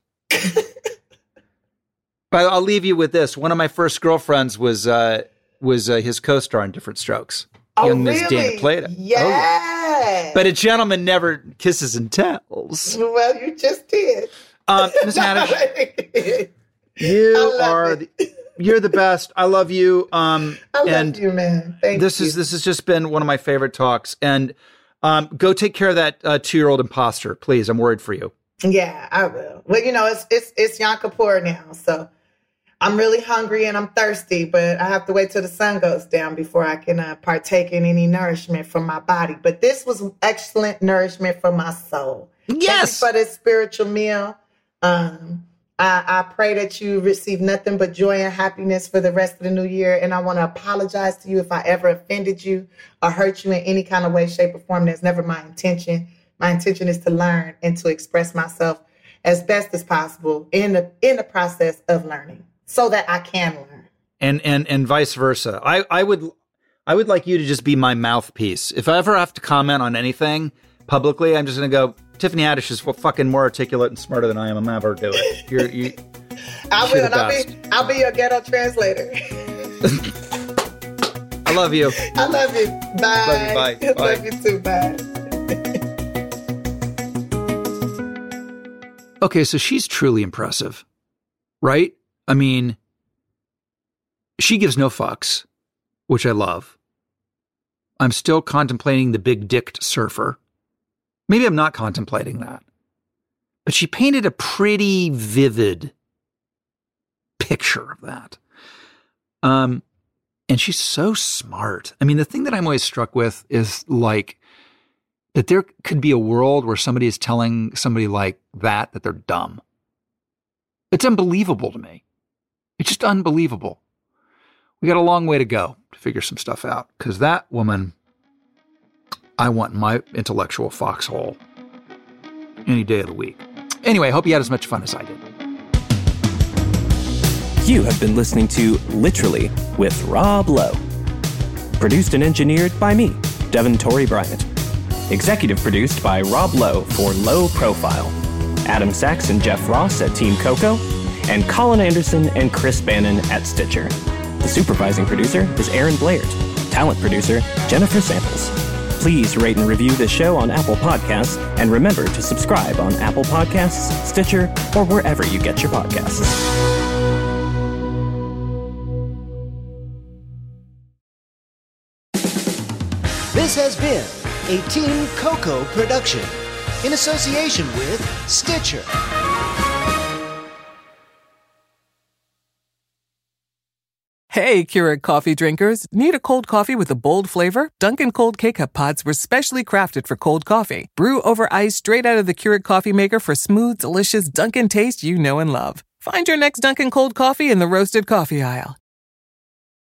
But I'll leave you with this. One of my first girlfriends was uh, was uh, his co-star in Different Strokes. Oh, Young Miss really? Dana played it. Yeah. Oh, yeah. But a gentleman never kisses and tells. Well, you just did. Um, Miss Haddish, I you love are it. the, you're the best. I love you. Um, love and you, man. Thank this you. is this has just been one of my favorite talks. And Um, go take care of that uh, two-year-old imposter, please. I'm worried for you. Yeah, I will. Well, you know, it's it's it's Yom Kippur now, so I'm really hungry and I'm thirsty, but I have to wait till the sun goes down before I can uh, partake in any nourishment from my body. But this was excellent nourishment for my soul. Yes. Thank you for this spiritual meal. Um, I, I pray that you receive nothing but joy and happiness for the rest of the new year. And I want to apologize to you if I ever offended you or hurt you in any kind of way, shape, or form. That's never my intention. My intention is to learn and to express myself as best as possible in the in the process of learning, so that I can learn. And and and vice versa. I, I would I would like you to just be my mouthpiece. If I ever have to comment on anything publicly, I'm just going to go, Tiffany Haddish is fucking more articulate and smarter than I am. I'm never do it. You're, you, I will. I'll be, I'll be your ghetto translator. I love you. I love you. Bye. Love you. Bye. I Bye. love you too. Bye. Okay, so she's truly impressive, right? I mean, she gives no fucks, which I love. I'm still contemplating the big-dicked surfer. Maybe I'm not contemplating that. But she painted a pretty vivid picture of that. Um, and she's so smart. I mean, the thing that I'm always struck with is like that there could be a world where somebody is telling somebody like that that they're dumb. It's unbelievable to me. It's just unbelievable. We got a long way to go to figure some stuff out, because that woman, I want in my intellectual foxhole any day of the week. Anyway, I hope you had as much fun as I did. You have been listening to Literally with Rob Lowe. Produced and engineered by me, Devin Torrey Bryant. Executive produced by Rob Lowe for Low Profile. Adam Sachs and Jeff Ross at Team Coco. And Colin Anderson and Chris Bannon at Stitcher. The supervising producer is Aaron Blair. Talent producer, Jennifer Samples. Please rate and review this show on Apple Podcasts, and remember to subscribe on Apple Podcasts, Stitcher, or wherever you get your podcasts. This has been a Team Coco production in association with Stitcher. Hey, Keurig coffee drinkers. Need a cold coffee with a bold flavor? Dunkin' Cold K-Cup pods were specially crafted for cold coffee. Brew over ice straight out of the Keurig coffee maker for smooth, delicious Dunkin' taste you know and love. Find your next Dunkin' Cold coffee in the roasted coffee aisle.